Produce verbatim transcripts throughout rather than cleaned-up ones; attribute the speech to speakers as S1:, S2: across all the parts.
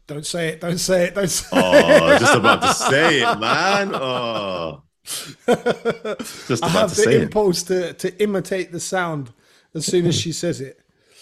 S1: Don't say it. Don't say it. Don't say
S2: Oh,
S1: it.
S2: just about to say it, man. Oh, just
S1: I
S2: about to
S1: have the
S2: say it.
S1: impulse to to imitate the sound as soon as she says it.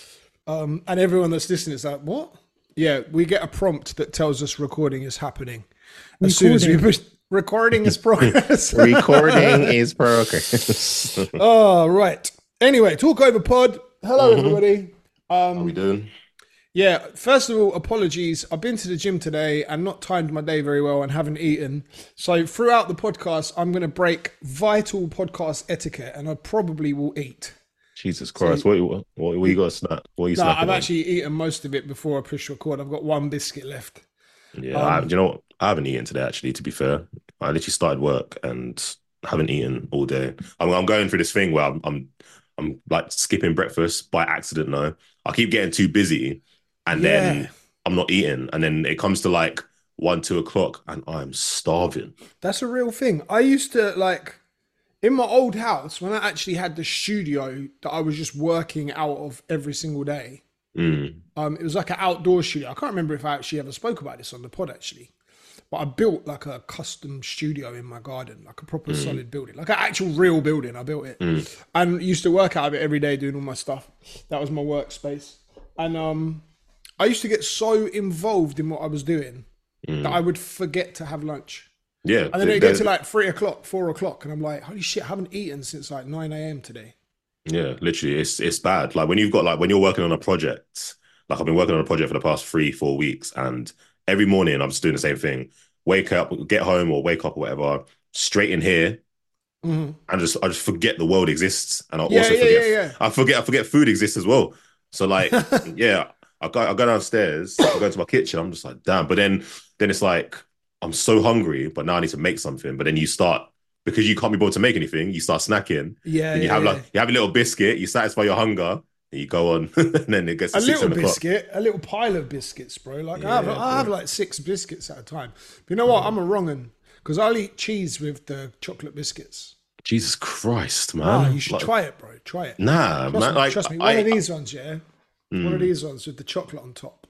S1: Um, and everyone that's listening is like, what? Yeah, we get a prompt that tells us recording is happening. As soon as we push recording is progress.
S2: Recording is progress.
S1: Oh, right. Anyway, talk over pod. Hello,
S2: Mhm.
S1: everybody.
S2: How we doing?
S1: Yeah, first of all, apologies. I've been to the gym today and not timed my day very well and haven't eaten. So throughout the podcast, I'm going to break vital podcast etiquette and I probably will eat.
S2: Jesus Christ! So, what, what, what, what you got to snack? What are you
S1: no,
S2: snacking
S1: I've
S2: on?
S1: actually eaten most of it before I push record. I've got one biscuit left.
S2: Yeah, um, I, do you know what? I haven't eaten today, actually, to be fair. I literally started work and haven't eaten all day. I'm, I'm going through this thing where I'm, I'm, I'm like skipping breakfast by accident now. I keep getting too busy and
S1: Yeah.
S2: then I'm not eating. And then it comes to like one, two o'clock and I'm starving.
S1: That's a real thing. I used to like, in my old house, when I actually had the studio that I was just working out of every single day,
S2: Mm.
S1: um, it was like an outdoor studio. I can't remember if I actually ever spoke about this on the pod, actually. But I built like a custom studio in my garden, like a proper mm. solid building, like an actual real building. I built it mm. and used to work out of it every day doing all my stuff. That was my workspace. And um, I used to get so involved in what I was doing mm. that I would forget to have lunch.
S2: Yeah.
S1: And then it get to like three o'clock, four o'clock. And I'm like, holy shit, I haven't eaten since like nine a.m. today.
S2: Yeah, literally. It's it's bad. Like when you've got like, when you're working on a project, like I've been working on a project for the past three, four weeks. And every morning I'm just doing the same thing. Wake up, get home or wake up or whatever, straight in here. Mm-hmm. And just, I just forget the world exists. And I yeah, also yeah, forget, yeah, yeah. I forget, I forget food exists as well. So like, yeah, I go, I go downstairs, I go to my kitchen. I'm just like, damn. But then, then it's like, I'm so hungry, but now I need to make something. But then you start, because you can't be bothered to make anything, you start snacking.
S1: Yeah.
S2: And you
S1: yeah,
S2: have
S1: yeah.
S2: like, you have a little biscuit, you satisfy your hunger, and you go on. And then it gets to
S1: a
S2: six,
S1: little
S2: seven
S1: biscuit, a little pile of biscuits, bro. Like yeah, I, have, I have like six biscuits at a time. But you know what? Mm. I'm a wrong un because I'll eat cheese with the chocolate biscuits.
S2: Jesus Christ, man!
S1: Nah, you should like, try it, bro. Try it.
S2: Nah,
S1: trust
S2: man.
S1: Me,
S2: like,
S1: trust me. One I, of these ones, yeah. Mm. One of these ones with the chocolate on top.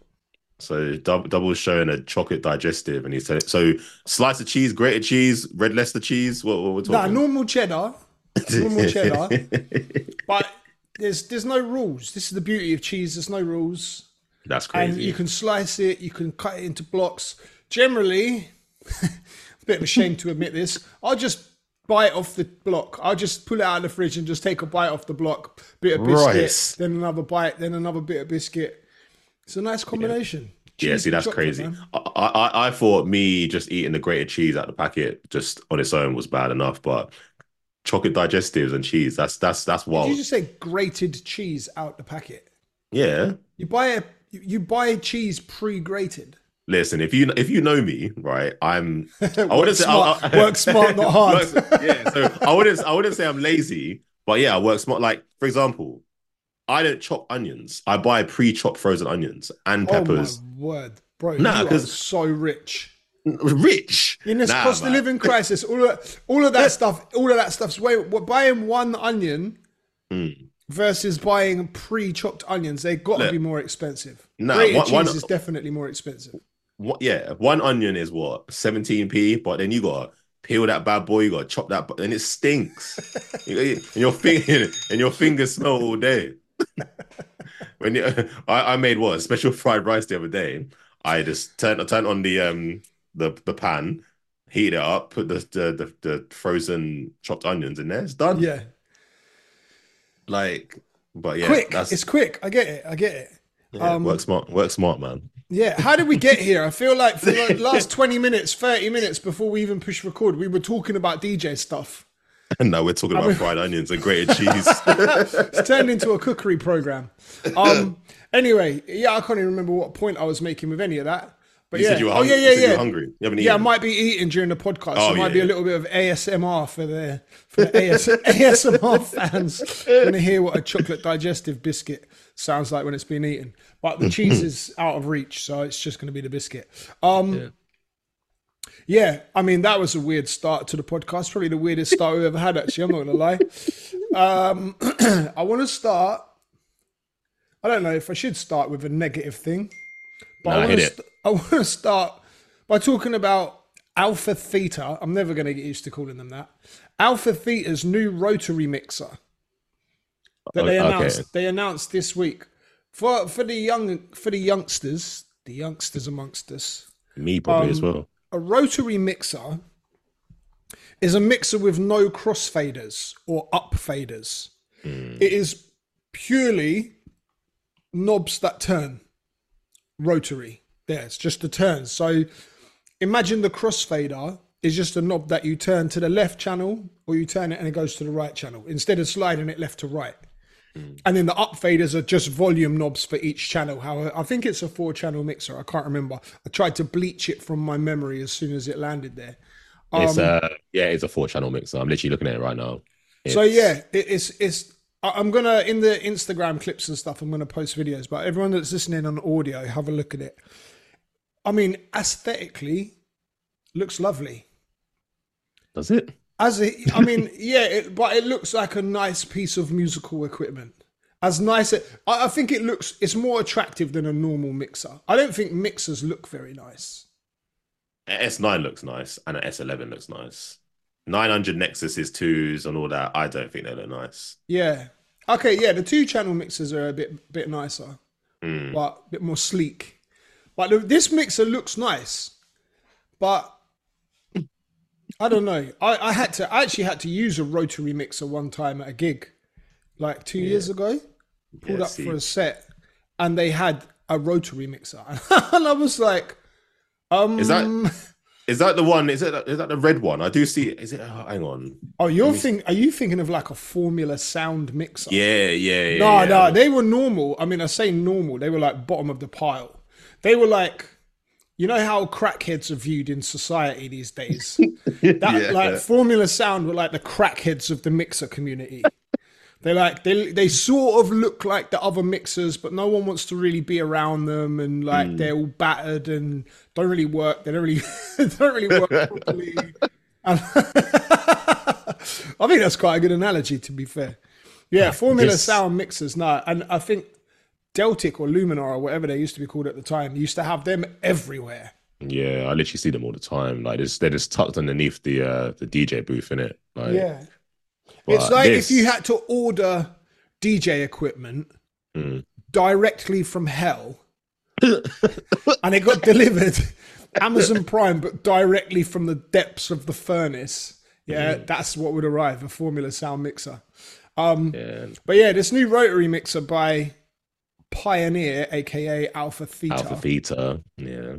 S2: So double, double showing a chocolate digestive, and he said it. So slice of cheese, grated cheese, red Leicester cheese. What, what we're talking?
S1: Nah, normal cheddar, normal cheddar. But there's there's no rules. This is the beauty of cheese. There's no rules.
S2: That's crazy.
S1: And you can slice it. You can cut it into blocks. Generally, a bit of a shame to admit this. I'll just bite off the block. I'll just pull it out of the fridge and just take a bite off the block. Bit of biscuit, right. Then another bite, then another bit of biscuit. It's a nice combination.
S2: Yeah, yeah see, that's crazy. I, I I thought me just eating the grated cheese out the packet just on its own was bad enough, but chocolate digestives and cheese, that's that's that's wild.
S1: Did you just say grated cheese out the packet?
S2: Yeah.
S1: You buy a you buy cheese pre-grated.
S2: Listen, if you if you know me, right, I'm I
S1: wouldn't say I, I, work smart, not hard.
S2: Work, yeah, so I wouldn't I wouldn't say I'm lazy, but yeah, I work smart. Like for example, I don't chop onions. I buy pre-chopped frozen onions and peppers.
S1: Oh my word, bro!
S2: Nah,
S1: you are so rich.
S2: Rich
S1: in this
S2: nah,
S1: cost
S2: man.
S1: of living crisis. All of all of that stuff, all of that stuff's way. Buying one onion mm. versus buying pre-chopped onions, they got to be more expensive.
S2: Nah,
S1: Grated
S2: one,
S1: cheese
S2: one,
S1: is definitely more expensive.
S2: What, yeah, one onion is what seventeen p, but then you got to peel that bad boy, you got to chop that, and it stinks, and your finger and your fingers smell all day. When you, I, I made what a special fried rice the other day. I just turned turned on the um the the pan, heat it up, put the the the, the frozen chopped onions in there. It's done.
S1: Yeah.
S2: Like, but yeah,
S1: quick.
S2: That's,
S1: it's quick. I get it. I get it.
S2: Yeah, um, work smart. Work smart, man.
S1: Yeah. How did we get here? I feel like for the last twenty minutes, thirty minutes before we even push record, we were talking about D J stuff.
S2: And now we're talking I about mean, fried onions and grated cheese.
S1: It's turned into a cookery program. Um. Anyway, yeah, I can't even remember what point I was making with any of that. But
S2: you
S1: yeah,
S2: said you were
S1: oh
S2: hungry.
S1: yeah, yeah,
S2: you
S1: yeah.
S2: You hungry. You haven't
S1: yeah,
S2: eaten.
S1: I might be eating during the podcast.
S2: Oh,
S1: There might
S2: yeah,
S1: be a
S2: yeah.
S1: little bit of A S M R for the for the A S, A S M R fans. Going to hear what a chocolate digestive biscuit sounds like when it's been eaten. But the cheese is out of reach, so it's just going to be the biscuit. Um. Yeah. Yeah, I mean, that was a weird start to the podcast. Probably the weirdest start we've ever had, actually. I'm not going to lie. Um, I want to start. I don't know if I should start with a negative thing. But
S2: Nah,
S1: I want
S2: hit
S1: to
S2: it.
S1: st- I want to start by talking about Alpha Theta. I'm never going to get used to calling them that. Alpha Theta's new rotary mixer that they announced. Okay. They announced this week for for the young for the youngsters, the youngsters amongst us.
S2: Me probably um, as well.
S1: A rotary mixer is a mixer with no crossfaders or up faders. Mm. It is purely knobs that turn. Rotary. There, it's just the turns. So imagine the crossfader is just a knob that you turn to the left channel or you turn it and it goes to the right channel instead of sliding it left to right. Mm. And then the up faders are just volume knobs for each channel. How I think it's a four channel mixer. I can't remember. I tried to bleach it from my memory as soon as it landed there.
S2: Um, it's uh yeah, it's a four channel mixer. I'm literally looking at it right now. It's...
S1: So yeah, it, it's it's I'm gonna in the Instagram clips and stuff, I'm gonna post videos, but everyone that's listening on audio, have a look at it. I mean, aesthetically, looks lovely.
S2: Does it?
S1: As it, I mean, yeah, it, but it looks like a nice piece of musical equipment. As nice, I, I think it looks. It's more attractive than a normal mixer. I don't think mixers look very nice.
S2: S nine looks nice, and an S eleven looks nice. nine hundred Nexuses twos and all that. I don't think they look nice.
S1: Yeah. Okay. Yeah, the two channel mixers are a bit bit nicer, mm. but a bit more sleek. But this mixer looks nice, but I don't know. I, I had to I actually had to use a rotary mixer one time at a gig, like two yeah. years ago. Pulled yeah, up see. for a set, and they had a rotary mixer, and I was like, um,
S2: "Is that is that the one? Is it is that the red one? I do see. Is it? Oh, hang on.
S1: Oh, you're think? Are you thinking of like a Formula Sound mixer?
S2: Yeah, yeah, yeah.
S1: No,
S2: yeah.
S1: no, they were normal. I mean, I say normal. They were like bottom of the pile. They were like, you know how crackheads are viewed in society these days? That yeah. like Formula Sound were like the crackheads of the mixer community. They like they they sort of look like the other mixers, but no one wants to really be around them, and like mm. they're all battered and don't really work. They don't really don't really work properly. And I think that's quite a good analogy, to be fair. Yeah, Formula this... Sound mixers, no, and I think Deltic or Luminar or whatever they used to be called at the time used to have them everywhere.
S2: Yeah, I literally see them all the time. Like it's, they're just tucked underneath the uh, the D J booth, innit? Like,
S1: yeah. It's like this... if you had to order D J equipment mm. directly from hell and it got delivered Amazon Prime, but directly from the depths of the furnace. Yeah, mm. that's what would arrive, a Formula Sound mixer. Um, yeah. But yeah, this new rotary mixer by Pioneer, aka Alpha Theta.
S2: Alpha Theta, yeah.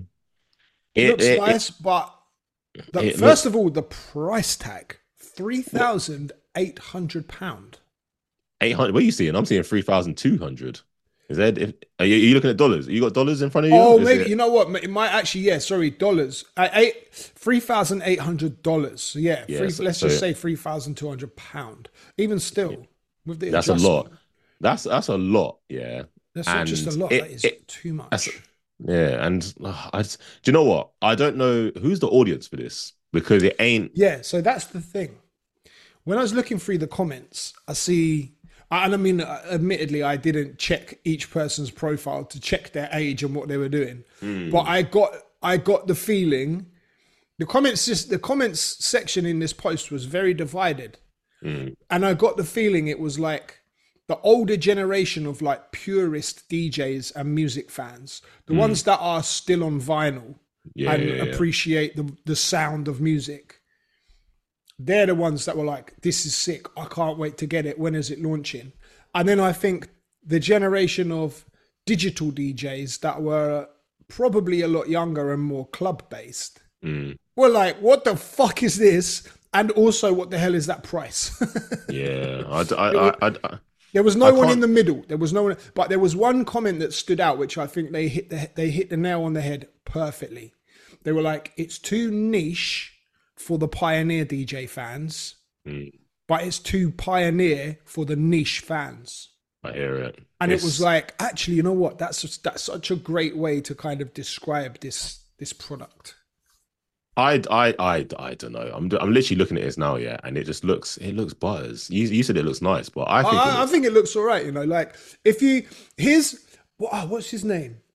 S1: It looks it, nice, it, but the, first looks... of all, the price tag, three thousand eight hundred pounds.
S2: eight hundred, what are you seeing? I'm seeing three thousand two hundred. Is that, if, are, you, are you looking at dollars? You got dollars in front of you?
S1: Oh,
S2: Is
S1: maybe,
S2: it...
S1: you know what? It might actually, yeah, sorry, dollars. Uh, eight, three thousand eight hundred dollars. So yeah, yeah three, so, let's so just yeah. say three thousand two hundred pounds. Even still, yeah. with the
S2: That's a lot. That's, that's a lot, yeah.
S1: That's not just a lot. It, that is it, too much.
S2: Yeah, and uh, I just, do you know what? I don't know who's the audience for this, because it ain't.
S1: Yeah, so that's the thing. When I was looking through the comments, I see, and I mean, admittedly, I didn't check each person's profile to check their age and what they were doing, mm. but I got, I got the feeling, the comments, just the comments section in this post was very divided, mm. and I got the feeling it was like the older generation of like purist D Js and music fans, the mm. ones that are still on vinyl yeah, and yeah, appreciate yeah. the the sound of music. They're the ones that were like, this is sick. I can't wait to get it. When is it launching? And then I think the generation of digital D Js that were probably a lot younger and more club based mm. were like, what the fuck is this? And also, what the hell is that price?
S2: yeah. I, I, I, I,
S1: there was no one in the middle. There was no one, but there was one comment that stood out, which I think they hit the, they hit the nail on the head perfectly. They were like, it's too niche for the Pioneer D J fans, mm. but it's too Pioneer for the niche fans.
S2: I hear it.
S1: And it's... it was like, actually, you know what? That's just, that's such a great way to kind of describe this this product.
S2: I, I, I, I don't know. I'm I'm literally looking at this now, yeah, and it just looks it looks butters. You you said it looks nice, but I think
S1: I,
S2: it looks...
S1: I think it looks all right. You know, like if you here's what oh, what's his name?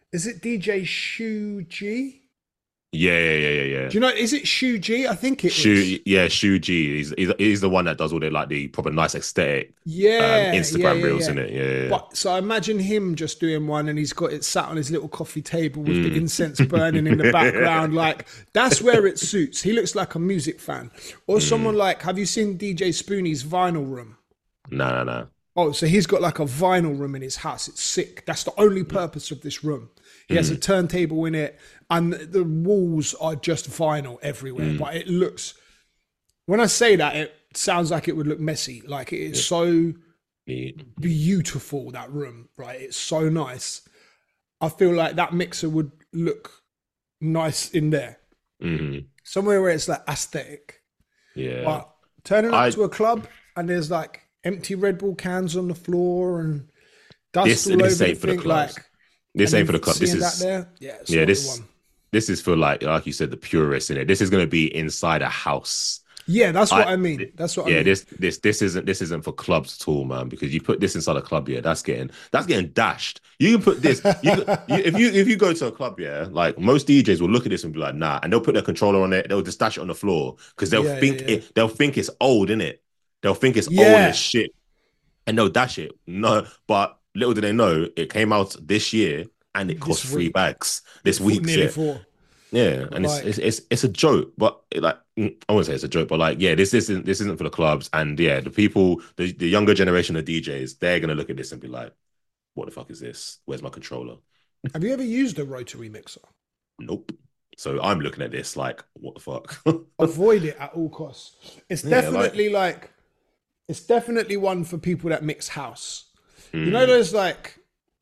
S1: Is it D J Shu G?
S2: Yeah, yeah, yeah, yeah, yeah.
S1: Do you know? Is it Shu G? I think it is.
S2: Shu, yeah, Shu G. He's, he's he's the one that does all the like the proper nice aesthetic um
S1: Yeah, yeah,
S2: Instagram
S1: yeah,
S2: reels
S1: yeah.
S2: in it. Yeah, yeah,
S1: But so I imagine him just doing one, and he's got it sat on his little coffee table with the
S2: yeah.
S1: incense burning in the background. Like that's where it suits. He looks like a music fan, or
S2: Mm.
S1: someone like. Have you seen D J Spoonie's vinyl room?
S2: No, no, no.
S1: Oh, so he's got like a vinyl room in his house. It's sick. That's the only purpose of this room. He has a
S2: Mm.
S1: turntable in it, and the walls are just vinyl everywhere.
S2: Mm.
S1: But it looks. When I say that, it sounds like it would look messy. Like it is
S2: Yeah.
S1: so
S2: Yeah.
S1: beautiful, that room, right? It's so nice. I feel like that mixer would look nice in there.
S2: Mhm.
S1: Somewhere where it's like aesthetic.
S2: Yeah.
S1: But turning up
S2: I
S1: to a club and there's like empty Red Bull cans on the floor and dust
S2: this
S1: all
S2: this
S1: over
S2: ain't
S1: the
S2: for the
S1: thing,
S2: clubs.
S1: like
S2: This
S1: and
S2: ain't for
S1: then
S2: the club. This
S1: seeing that
S2: is
S1: there, yeah, it's
S2: yeah.
S1: not the
S2: This
S1: one.
S2: this is for like like you said, the purists in it. This is gonna be inside a house.
S1: Yeah, that's what
S2: I
S1: I mean. That's what I
S2: yeah.
S1: mean.
S2: This this this isn't this isn't for clubs at all, man. Because you put this inside a club, yeah, that's getting that's getting dashed. You can put this. You, you if you if you go to a club, yeah, like most D Js will look at this and be like, nah, and they'll put their controller on it. They'll just dash it on the floor because they'll
S1: Yeah,
S2: think
S1: yeah, yeah.
S2: it. They'll think it's old, innit? They'll think it's old as
S1: Yeah,
S2: shit, and they'll dash it. No, but little do they know, it came out this year and it cost
S1: this
S2: three
S1: week,
S2: bags this
S1: for,
S2: week.
S1: nearly
S2: Yeah,
S1: four.
S2: yeah,
S1: But
S2: and it's
S1: like,
S2: it's it's, it's a joke, but it, like mm, I wouldn't say it's a joke, but like yeah, this isn't this isn't for the clubs, and yeah, the people, the, the younger generation of D Js, they're gonna look at this and be like, "What the fuck is this? Where's my controller?"
S1: have you ever used a rotary mixer?
S2: Nope. So I'm looking at this like, "What the fuck?"
S1: Avoid it at all costs. It's
S2: Yeah, like
S1: definitely like it's definitely one for people that mix house. You know,
S2: mm,
S1: those like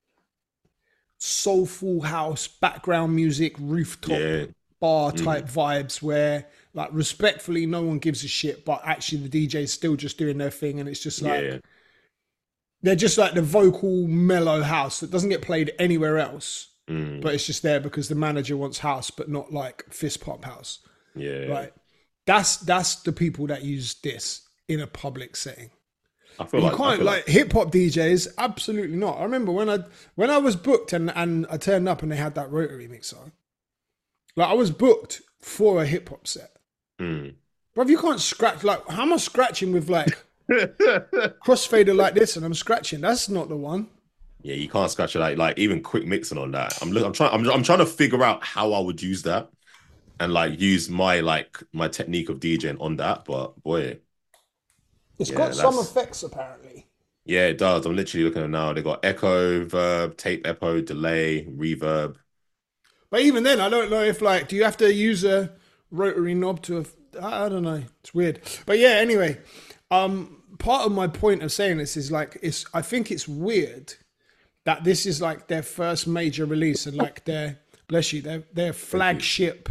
S1: soulful house, background music, rooftop
S2: yeah,
S1: bar
S2: mm,
S1: type vibes where like respectfully no one gives a shit, but actually the D J's still just doing their thing and it's just
S2: yeah,
S1: like they're just like the vocal mellow house that doesn't get played anywhere else.
S2: mm,
S1: But it's just there because the manager wants house, but not like fist pump house.
S2: yeah.
S1: Right. That's that's the people that use this in a public setting.
S2: I feel
S1: But you
S2: like I
S1: can't
S2: feel like
S1: like hip hop D Js, absolutely not. I remember when I when I was booked and, and I turned up and they had that rotary mixer. Like I was booked for a hip hop set.
S2: mm.
S1: Bro, you can't scratch like how am I scratching with like crossfader like this and I'm scratching? That's not the one.
S2: Yeah, you can't scratch it like like even quick mixing on that. I'm look, I'm trying I'm I'm trying to figure out how I would use that and like use my like my technique of DJing on that. But boy,
S1: It's
S2: yeah,
S1: got some
S2: that's
S1: effects apparently.
S2: yeah, it does. I'm literally looking at it now. They got echo, verb, tape echo, delay, reverb.
S1: But even then, I don't know if like, do you have to use a rotary knob to? I I don't know. It's weird. But yeah. Anyway, um, part of my point of saying this is like, it's. I think it's weird that this is like their first major release and like their bless you their their
S2: Thank you.
S1: flagship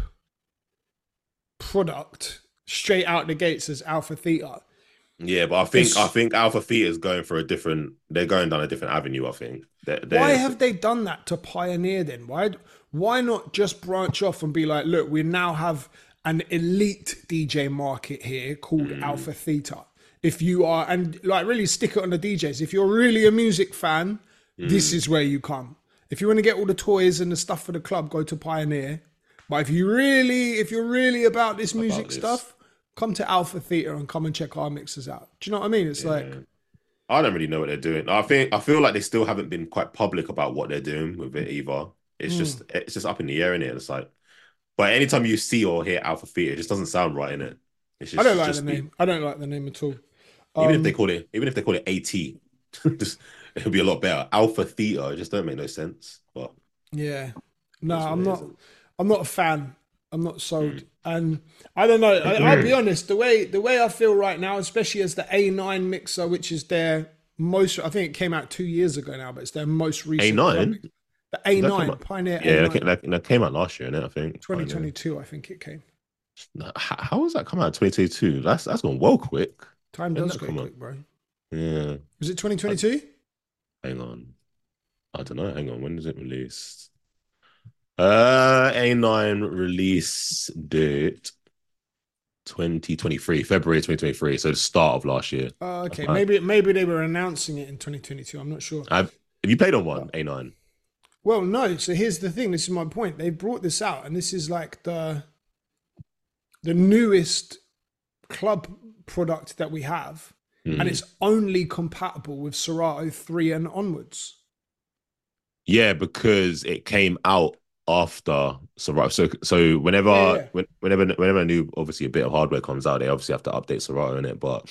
S1: product straight out the gates as Alpha Theta.
S2: Yeah, but I think I
S1: It's
S2: think Alpha Theta is going for a different. They're going down a different avenue. I think they're,
S1: why
S2: they're
S1: have they done that to Pioneer then? Why why not just branch off and be like, look, we now have an elite D J market here called
S2: mm,
S1: Alpha Theta. If you are and like really stick it on the D Js. If you're really a music fan, this
S2: mm,
S1: is where you come. If you want to get all the toys and the stuff for the club, go to Pioneer. But if you really, if you're really about this
S2: about
S1: music
S2: this.
S1: stuff, come to Alpha Theta and come and check our mixers out. Do you know what I mean? It's like
S2: Yeah. I don't really know what they're doing. I think I feel like they still haven't been quite public about what they're doing with it either. It's
S1: mm,
S2: just it's just up in the air in it. It's like, but anytime you see or hear Alpha Theta, it just doesn't sound right in it. It's
S1: I
S2: just
S1: don't
S2: it's
S1: like the
S2: just be
S1: name. I don't like the name at all.
S2: even if they
S1: Um,
S2: call it even if they call it AT, just it'll be a lot better. Alpha Theta, it just don't make no sense. But
S1: yeah. No,
S2: that's what
S1: I'm
S2: it
S1: not.
S2: is.
S1: I'm not a fan. I'm not sold.
S2: Mm.
S1: And I don't know. I, I'll be honest. The way the way I feel right now, especially as the A nine mixer, which is their most. I think it came out two years ago now, but it's their most recent club.
S2: A nine?
S1: mix- The
S2: That came
S1: A nine
S2: out.
S1: Pioneer
S2: Yeah, that came,
S1: A nine,
S2: that, that came out last year, innit? I think. Pioneer.
S1: twenty twenty-two. I think it came.
S2: No, How, how was that come out? twenty twenty-two. That's that's gone well quick.
S1: Time
S2: When
S1: does
S2: did that
S1: go
S2: come out?
S1: quick, bro.
S2: Yeah.
S1: Was it
S2: I,
S1: twenty twenty-two?
S2: hang on. I don't know. Hang on. When is it released? Uh, A nine release date twenty twenty-three, February twenty twenty-three. So the start of last year.
S1: Uh,
S2: That's
S1: okay,
S2: mad.
S1: maybe maybe they were announcing it in twenty twenty-two. I'm not sure.
S2: Have, have you played on
S1: But
S2: one, A nine?
S1: Well, no. So here's the thing. This is my point. They brought this out, and this is like the the newest club product that we have,
S2: Mm.
S1: and it's only compatible with Serato three and onwards.
S2: Yeah, because it came out after Serato. So so whenever
S1: Yeah, yeah.
S2: when, whenever whenever a new obviously a bit of hardware comes out, they obviously have to update Serato in it. But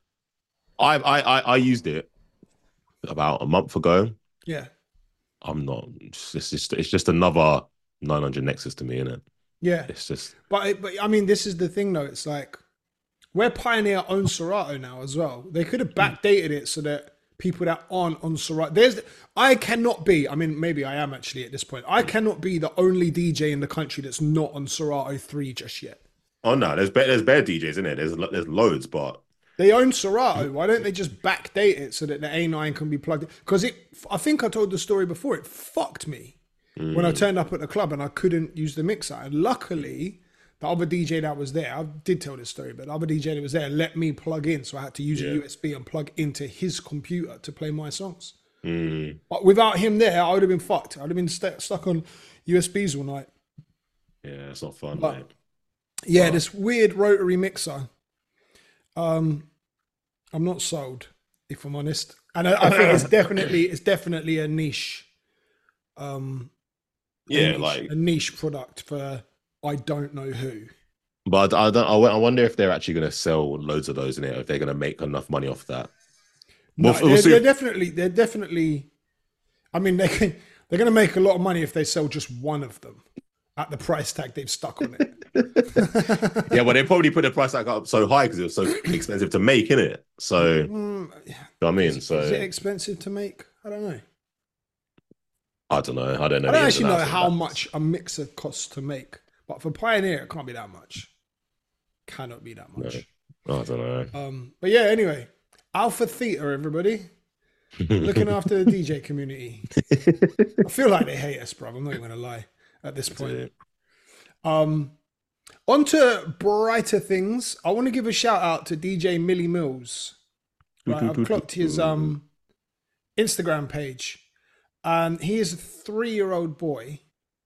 S2: I I I, I used it about a month ago.
S1: Yeah,
S2: I'm not. It's just it's just another nine hundred Nexus to me, innit?
S1: yeah.
S2: It's just
S1: But it, but I mean, this is the thing, though. It's like where Pioneer owns Serato now as well. They could have backdated it so that people that aren't on Serato, there's I cannot be. I mean, maybe I am actually at this point. I cannot be the only D J in the country that's not on Serato three just yet.
S2: oh no, there's better there's better D Js in it. There's lo- there's loads, but
S1: They own Serato. Why don't they just backdate it so that the A nine can be plugged in? Because it, I think I told the story before. It fucked me when I turned up at the club and I couldn't use the mixer. And luckily, the other D J that was there, I did tell this story, but the other D J that was there let me plug in, so I had to use
S2: Yeah.
S1: a U S B and plug into his computer to play my songs.
S2: mm,
S1: But without him there, I would have been fucked. I'd have been st- stuck on U S Bs all night.
S2: yeah, it's not fun,
S1: But-
S2: mate.
S1: Yeah,
S2: Wow.
S1: this weird rotary mixer. Um, I'm not sold, if I'm honest, and I, I think it's definitely it's definitely a niche. Um, a
S2: Yeah,
S1: niche,
S2: like,
S1: a niche product for I don't know who.
S2: but I don't. I wo- I wonder if they're actually going to sell loads of those in it. If they're going to make enough money off that.
S1: No,
S2: We'll-
S1: they're,
S2: we'll see.
S1: they're definitely they're definitely. I mean, they can, they're going to make a lot of money if they sell just one of them at the price tag they've stuck on it.
S2: Yeah, well, they probably put the price tag up so high because it was so expensive to make, innit? So, you
S1: Mm,
S2: know what I mean? So,
S1: is it expensive to make? I don't know.
S2: I don't know. I don't know.
S1: I
S2: the
S1: don't
S2: ins
S1: actually
S2: and
S1: know
S2: outs of
S1: how
S2: that.
S1: much a mixer costs to make, but for Pioneer, it can't be that much. Cannot be that much.
S2: I don't know.
S1: Um, but yeah, anyway, Alpha Theta, everybody, looking after the D J community. I feel like they hate us, bro. I'm not even gonna lie at this point. Um, on to brighter things. I want to give a shout out to D J Millie Mills. Right, I've clocked his um Instagram page. And he is a three-year-old boy,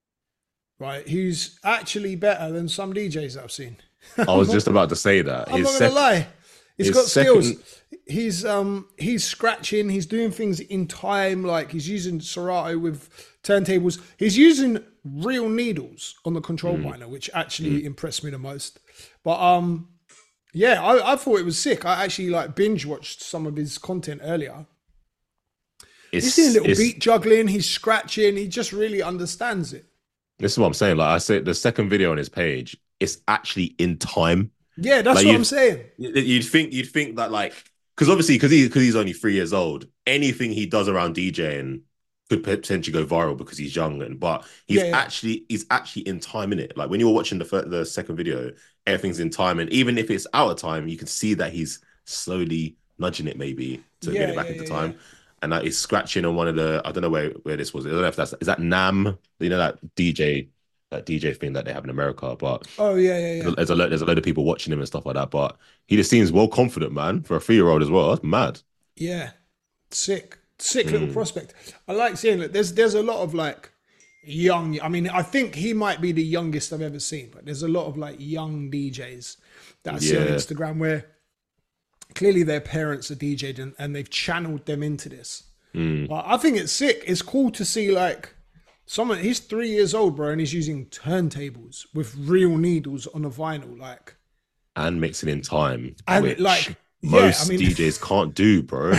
S1: right, who's actually better than some D Js that I've seen.
S2: I was just about to say that.
S1: I'm
S2: His
S1: not
S2: sec-
S1: gonna lie. He's
S2: his
S1: got skills.
S2: second-
S1: He's um he's scratching, he's doing things in time, like he's using Serato with turntables. He's using real needles on the control
S2: Mm.
S1: miner, which actually impressed me the most. But um yeah, I, I thought it was sick. I actually like binge watched some of his content earlier.
S2: It's,
S1: He's doing a little
S2: it's-
S1: beat juggling, he's scratching, he just really understands it.
S2: This is what I'm saying. Like I said, the second video on his page, it's actually in time.
S1: Yeah, that's
S2: Like
S1: what
S2: you-
S1: I'm saying.
S2: You'd think you'd think that like because obviously because he because he's only three years old, anything he does around DJing could potentially go viral because he's young and but he's
S1: Yeah, yeah.
S2: actually he's actually in time in it. Like when you were watching the fir- the second video, everything's in time, and even if it's out of time, you can see that he's slowly nudging it maybe to
S1: Yeah,
S2: get it back
S1: yeah,
S2: into
S1: yeah,
S2: time.
S1: yeah.
S2: And that he's scratching on one of the I don't know where where this was. I don't know if that's is that Nam, you know that D J that D J thing that they have in America, but
S1: Oh yeah, yeah, yeah.
S2: there's a lot, there's a load of people watching him and stuff like that. But he just seems well confident, man, for a three year old as well. That's mad.
S1: Yeah, sick, sick
S2: Mm.
S1: little prospect. I like seeing that. There's there's a lot of like young. I mean, I think he might be the youngest I've ever seen, but there's a lot of like young D Js that I see on
S2: Yeah.
S1: Instagram where clearly their parents are D J'd and, and they've channeled them into this.
S2: Mm.
S1: But I think it's sick. It's cool to see like someone. He's three years old, bro, and he's using turntables with real needles on a vinyl, like.
S2: And mixing in time,
S1: And,
S2: which
S1: like, yeah,
S2: most
S1: I mean-
S2: D Js can't do, bro.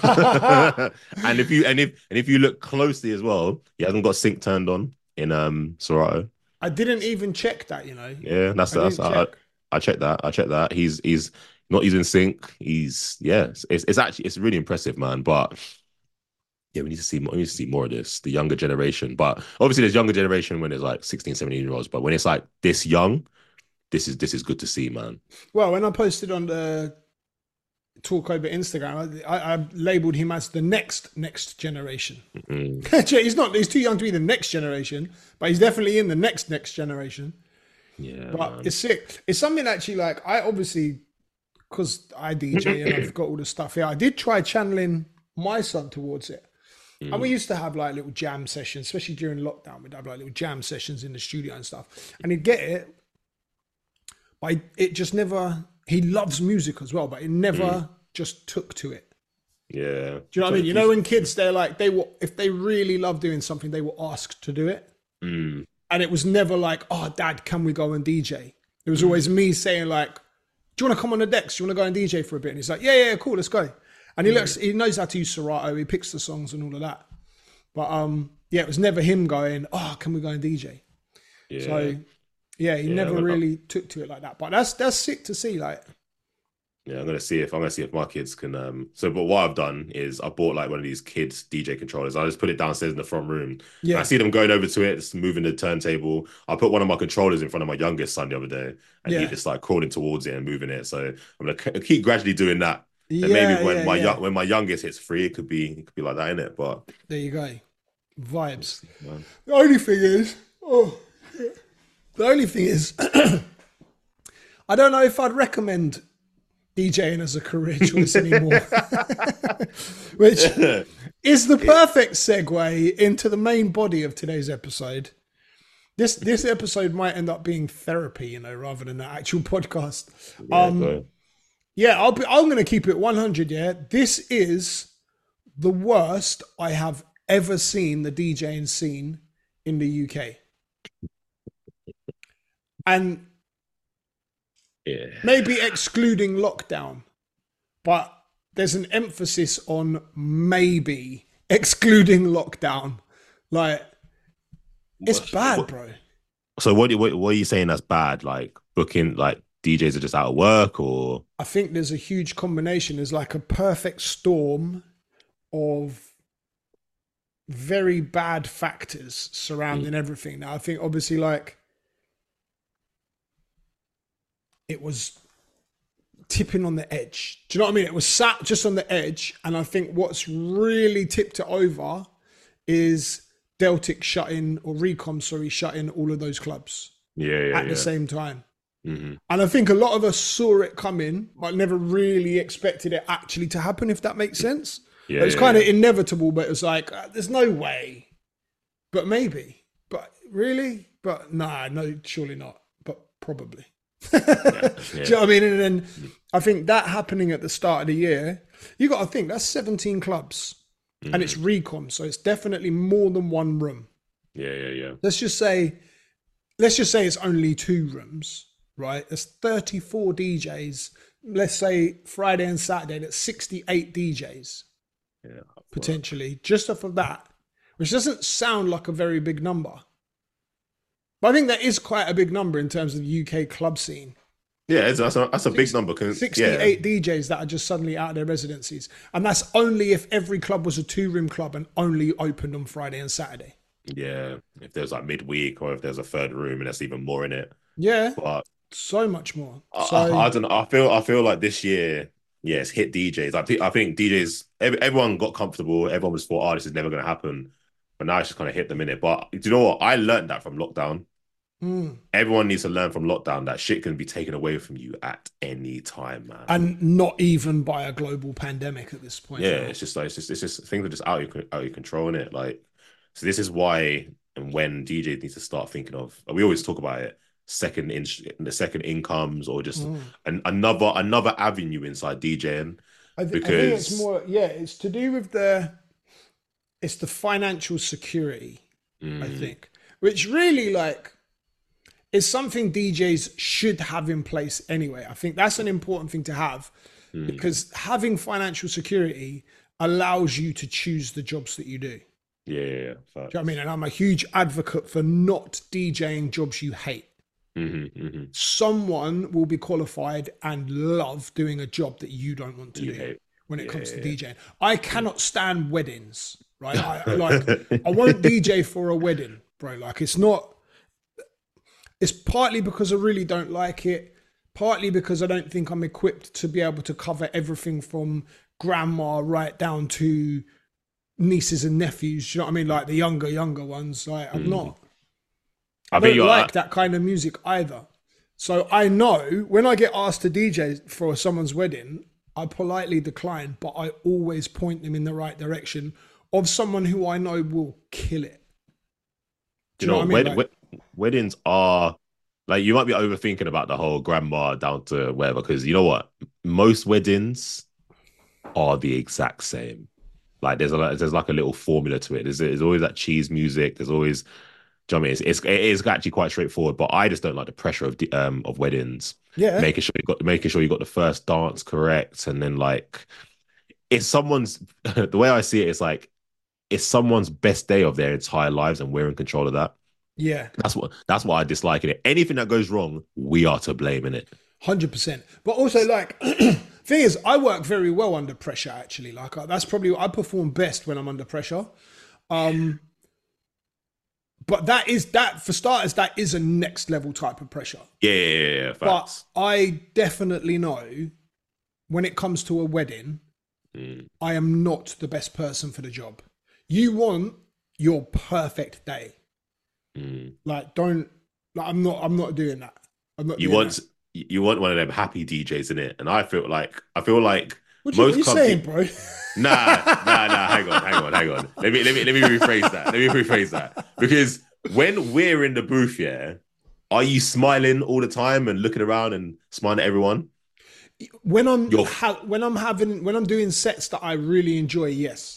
S2: and if you and if and if you look closely as well, he hasn't got sync turned on in um Serato.
S1: I didn't even check that, you know.
S2: Yeah, that's
S1: I
S2: that's
S1: didn't
S2: I,
S1: check.
S2: I checked that. I checked that. He's he's not using sync. He's yeah. It's, it's actually it's really impressive, man. But yeah, we need to see more. We need to see more of this. The younger generation, but obviously there's younger generation when there's like sixteen, seventeen year olds. But when it's like this young, this is this is good to see, man.
S1: Well, when I posted on the talk over Instagram, I, I, I labeled him as the next next generation.
S2: Mm.
S1: He's not. He's too young to be the next generation, but he's definitely in the next next generation.
S2: Yeah,
S1: But
S2: man.
S1: it's sick. It's something actually like I obviously because I D J and I've got all the stuff here. I did try channeling my son towards it, And we used to have like little jam sessions, especially during lockdown. We'd have like little jam sessions in the studio and stuff. And he'd get it, but it just never, he loves music as well, but it never mm. just took to it.
S2: Yeah.
S1: Do you know what I mean? You know, when kids, they're like, they will, if they really love doing something, they will ask to do it.
S2: Mm.
S1: And it was never like, oh, Dad, can we go and D J? It was mm. always me saying like, do you want to come on the decks? Do you want to go and D J for a bit? And he's like, yeah, yeah, cool, let's go. And he mm. looks, he knows how to use Serato. He picks the songs and all of that. But um, yeah, it was never him going, oh, can we go and D J? Yeah. So yeah, he yeah, never really up. took to it like that. But that's that's sick to see. Like,
S2: yeah, I'm gonna see if I'm gonna see if my kids can. Um, so, but what I've done is I bought like one of these kids D J controllers. I just put it downstairs in the front room. Yeah, I see them going over to it, just moving the turntable. I put one of my controllers in front of my youngest son the other day, and yeah. he just like crawling towards it and moving it. So I'm gonna keep gradually doing that. And yeah, maybe when yeah, my yeah. when my youngest hits three, it could be it could be like that, innit? But
S1: there you go, vibes. Man. The only thing is, oh, the only thing is, I don't know if I'd recommend DJing as a career choice anymore. Which is the perfect segue into the main body of today's episode. This this episode might end up being therapy, you know, rather than an actual podcast. Yeah, um, yeah I'll be, I'm going to keep it one hundred. Yeah, this is the worst I have ever seen the DJing scene in the U K, and yeah. maybe excluding lockdown, but there's an emphasis on maybe excluding lockdown. Like, it's what, bad,
S2: what,
S1: bro.
S2: So what, what what are you saying that's bad? Like booking, like D Js are just out of work, or?
S1: I think there's a huge combination. There's like a perfect storm of very bad factors surrounding mm. everything. Now, I think obviously like it was tipping on the edge. Do you know what I mean? It was sat just on the edge. And I think what's really tipped it over is Deltic shutting, or Recom, sorry, shutting all of those clubs
S2: yeah, yeah,
S1: at
S2: yeah.
S1: the same time.
S2: Mm-hmm.
S1: And I think a lot of us saw it coming, but never really expected it actually to happen, if that makes sense. Yeah, it was yeah, kind of yeah. inevitable, but it was like, uh, there's no way. But maybe. But really? But nah, no, surely not. But probably. yeah, yeah. Do you know what I mean? And then I think that happening at the start of the year, you got to think that's seventeen clubs mm. and it's Recom. So it's definitely more than one room.
S2: Yeah, yeah, yeah.
S1: Let's just say, let's just say it's only two rooms, right? There's thirty-four D Js. Let's say Friday and Saturday, that's sixty-eight D Js. Yeah, potentially, just off of that, which doesn't sound like a very big number. But I think that is quite a big number in terms of the U K club scene.
S2: Yeah, it's, that's a, that's a big number.
S1: sixty-eight
S2: yeah.
S1: D Js that are just suddenly out of their residencies. And that's only if every club was a two-room club and only opened on Friday and Saturday.
S2: Yeah, if there's like midweek or if there's a third room and there's even more in it.
S1: Yeah,
S2: but
S1: so much more.
S2: I,
S1: so,
S2: I, I don't know. I feel, I feel like this year, yeah, it's hit D Js. I think, I think D Js, every, everyone got comfortable. Everyone was thought, oh, this is never going to happen. But now it's just kind of hit them in it. But do you know what? I learned that from lockdown.
S1: Mm.
S2: Everyone needs to learn from lockdown that shit can be taken away from you at any time, man.
S1: And not even by a global pandemic at this point.
S2: Yeah, now. it's just like it's just it's just things are just out of your, out of your control, innit? Like, so this is why and when D Js need to start thinking of. We always talk about it. Second in the second incomes or just mm. an, another another avenue inside DJing.
S1: I, th-
S2: because
S1: I think it's more yeah, it's to do with the it's the financial security, mm. I think, which really like is something D Js should have in place anyway. I think that's an important thing to have mm. because having financial security allows you to choose the jobs that you do.
S2: Yeah, yeah, yeah.
S1: Do you know what I mean? And I'm a huge advocate for not DJing jobs you hate.
S2: Mm-hmm, mm-hmm.
S1: Someone will be qualified and love doing a job that you don't want to
S2: you
S1: do
S2: hate.
S1: when it
S2: yeah,
S1: comes to
S2: yeah.
S1: DJing. I cannot stand weddings, right? I, like, I won't D J for a wedding, bro. Like, it's not. It's partly because I really don't like it. Partly because I don't think I'm equipped to be able to cover everything from grandma right down to nieces and nephews. You know what I mean? Like the younger, younger ones. Like, I'm mm. not. I, I don't like that kind of music either. So I know when I get asked to D J for someone's wedding, I politely decline, but I always point them in the right direction of someone who I know will kill it. Do
S2: You
S1: you know
S2: know,
S1: what I mean?
S2: wed
S1: Like,
S2: wed weddings are like you might be overthinking about the whole grandma down to whatever, because you know what? Most weddings are the exact same. Like there's a there's like a little formula to it. There's there's always that cheese music. There's always, do you know what I mean? It's, it's it is actually quite straightforward. But I just don't like the pressure of the um of weddings.
S1: yeah,
S2: Making sure you got making sure you got the first dance correct, and then like it's someone's the way I see it is like it's someone's best day of their entire lives, and we're in control of that.
S1: yeah,
S2: That's what that's what I dislike in it. Anything that goes wrong, we are to blame in it.
S1: one hundred percent. But also, like, thing is, I work very well under pressure, actually. Like, uh, that's probably, I perform best when I'm under pressure. Um, but that is, that, for starters, that is a next level type of pressure.
S2: Yeah, yeah, yeah, yeah,
S1: But
S2: facts.
S1: I definitely know when it comes to a wedding,
S2: Mm,
S1: I am not the best person for the job. You want your perfect day.
S2: mm.
S1: Like, don't, like, I'm not, I'm not doing that. I'm not
S2: You
S1: doing that.
S2: want you want one of them happy D Js in it, and I feel like I feel like
S1: What you, what
S2: most
S1: you
S2: club
S1: saying,
S2: D-
S1: bro?
S2: nah, nah, nah. Hang on, hang on, hang on. Let me let me let me rephrase that. Let me rephrase that because when we're in the booth, yeah, are you smiling all the time and looking around and smiling at everyone?
S1: When I'm
S2: You're
S1: ha- when I'm having when I'm doing sets that I really enjoy, yes.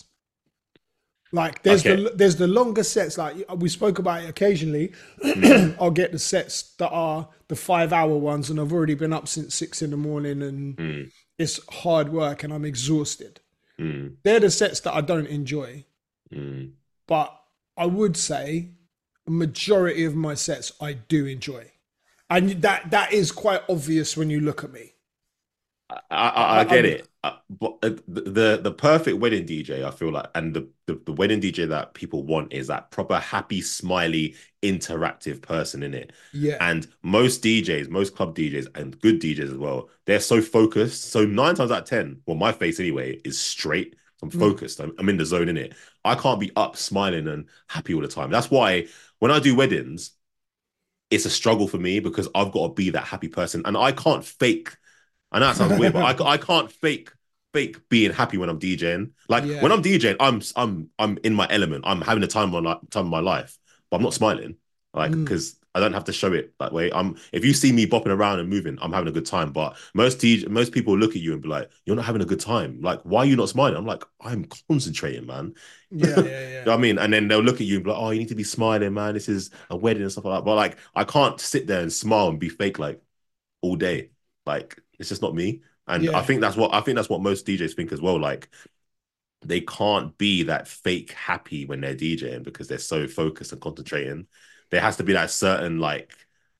S1: Like there's
S2: okay.
S1: the there's the longer sets. Like we spoke about it occasionally.
S2: Mm,
S1: I'll get the sets that are the five hour ones, and I've already been up since six in the morning, and
S2: mm,
S1: it's hard work, and I'm exhausted.
S2: mm,
S1: They're the sets that I don't enjoy.
S2: mm.
S1: But I would say a majority of my sets I do enjoy, and that that is quite obvious when you look at me.
S2: I, I, I
S1: I,
S2: get
S1: I'm
S2: it. Uh, but uh, the the perfect wedding D J, I feel like, and the, the the wedding D J that people want is that proper happy, smiley, interactive person in it.
S1: yeah.
S2: And most D Js, most club D Js, and good D Js as well, they're so focused. So nine times out of ten, well, my face anyway is straight. I'm
S1: Mm.
S2: focused. I'm, I'm in the zone in it. I can't be up, smiling, and happy all the time. That's why when I do weddings, it's a struggle for me because I've got to be that happy person, and I can't fake. I know that sounds weird, but I, I can't fake fake being happy when I'm DJing. Like when
S1: Yeah.
S2: I'm DJing, I'm I'm I'm in my element. I'm having the time of my time of my life, but I'm not smiling. Like
S1: Mm.
S2: because I don't have to show it that way. I'm if you see me bopping around and moving, I'm having a good time. But most D J, most people look at you and be like, "You're not having a good time. Like why are you not smiling?" I'm like, "I'm concentrating, man."
S1: Yeah,
S2: You
S1: yeah, yeah.
S2: know what I mean? And then they'll look at you and be like, "Oh, you need to be smiling, man. This is a wedding and stuff like that." But like, I can't sit there and smile and be fake like all day. Like, it's just not me. And I
S1: Yeah.
S2: think that's what I think that's what most D Js think as well. Like, they can't be that fake happy when they're DJing because they're so focused and concentrating. There has to be that certain like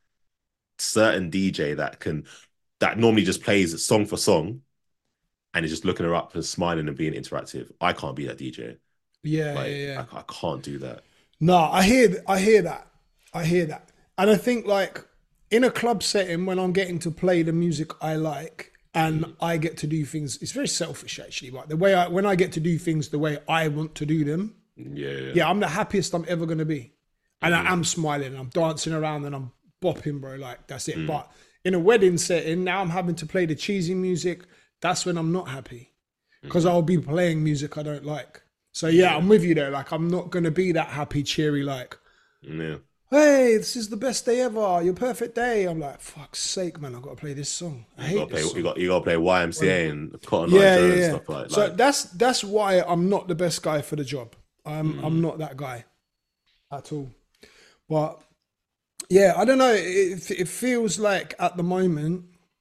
S2: certain D J that can that normally just plays song for song and is just looking her up and smiling and being interactive. I can't be that D J.
S1: Yeah, yeah,
S2: Like, I,
S1: yeah.
S2: I can't do that.
S1: No, I hear I hear that. I hear that. And I think like in a club setting when I'm getting to play the music I like and
S2: Mm,
S1: I get to do things, it's very selfish actually, but the way I when I get to do things the way I want to do them,
S2: yeah.
S1: yeah, I'm the happiest I'm ever gonna be. And I
S2: Mm-hmm.
S1: am smiling and I'm dancing around and I'm bopping, bro. Like that's it.
S2: Mm,
S1: But in a wedding setting, now I'm having to play the cheesy music. That's when I'm not happy. Because
S2: mm,
S1: I'll be playing music I don't like. So yeah,
S2: yeah.
S1: I'm with you there. Like I'm not gonna be that happy, cheery, like,
S2: Yeah.
S1: hey, this is the best day ever, your perfect day. I'm like, fuck's sake, man, I've got to play this song. I
S2: You gotta
S1: hate
S2: play.
S1: this
S2: You
S1: song.
S2: got. You gotta play Y M C A and Cotton Eye
S1: Yeah,
S2: Joe
S1: yeah,
S2: and
S1: yeah.
S2: stuff like
S1: So
S2: like.
S1: that's that's why I'm not the best guy for the job. I'm I'm
S2: Mm,
S1: not that guy at all. But yeah, I don't know. It, it feels like at the moment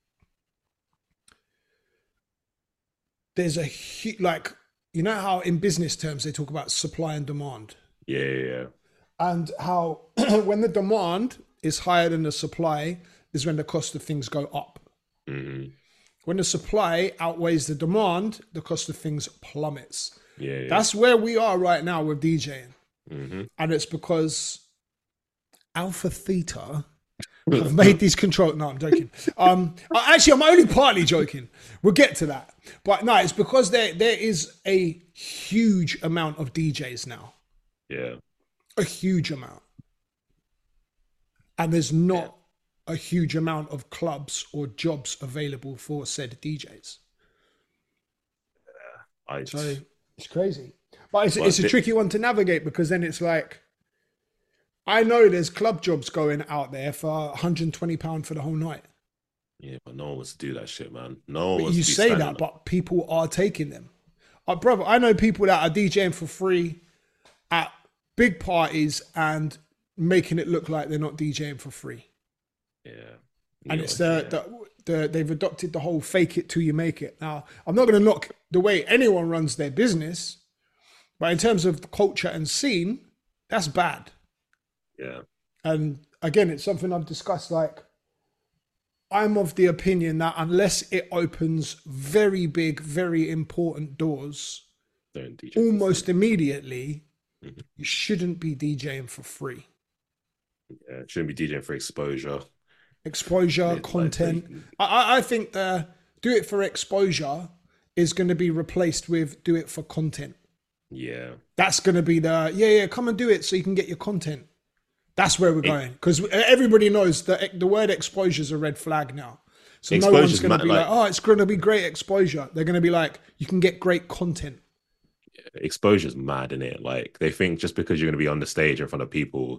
S1: there's a huge, like, you know how in business terms they talk about supply and demand,
S2: yeah, yeah,
S1: and how when the demand is higher than the supply is when the cost of things go up.
S2: yeah. Mm,
S1: When the supply outweighs the demand, the cost of things plummets.
S2: yeah, yeah.
S1: That's where we are right now with DJing.
S2: Mm-hmm.
S1: And it's because Alpha Theta have made these control. No, I'm joking. Um, actually, I'm only partly joking. We'll get to that. But no, it's because there there is a huge amount of D Js now,
S2: Yeah,
S1: a huge amount, and there's
S2: yeah.
S1: not a huge amount of clubs or jobs available for said D Js.
S2: I
S1: So It's crazy, but it's
S2: But
S1: it's a
S2: th-
S1: tricky one to navigate because then it's like I know there's club jobs going out there for one hundred twenty pound for the whole night.
S2: yeah, but no one wants to do that shit, man. No one
S1: But
S2: wants
S1: you
S2: to be
S1: say
S2: standing
S1: that,
S2: up.
S1: but people are taking them. Uh, brother, I know people that are DJing for free at big parties and making it look like they're not DJing for free.
S2: Yeah.
S1: And
S2: Yeah,
S1: it's the,
S2: yeah.
S1: the, the they've adopted the whole fake it till you make it. Now, I'm not going to knock the way anyone runs their business, but in terms of the culture and scene, that's bad.
S2: Yeah.
S1: And again, it's something I've discussed. Like, I'm of the opinion that unless it opens very big, very important doors
S2: Don't D J. for
S1: almost
S2: free.
S1: immediately,
S2: Mhm.
S1: you shouldn't be DJing for free.
S2: Yeah, shouldn't be DJing for exposure.
S1: Exposure,
S2: Like,
S1: content.
S2: like,
S1: I, I I think the do it for exposure is going to be replaced with do it for content.
S2: yeah.
S1: That's going to be the, yeah, yeah, come and do it so you can get your content. That's where we're
S2: It-
S1: going. Because everybody knows that the word exposure is a red flag now. So no
S2: Exposure's
S1: one's going
S2: ma-
S1: to be
S2: like-
S1: like, oh, it's going to be great exposure. They're going to be like, you can get great content.
S2: Exposure's mad in it. Like they think just because you're gonna be on the stage in front of people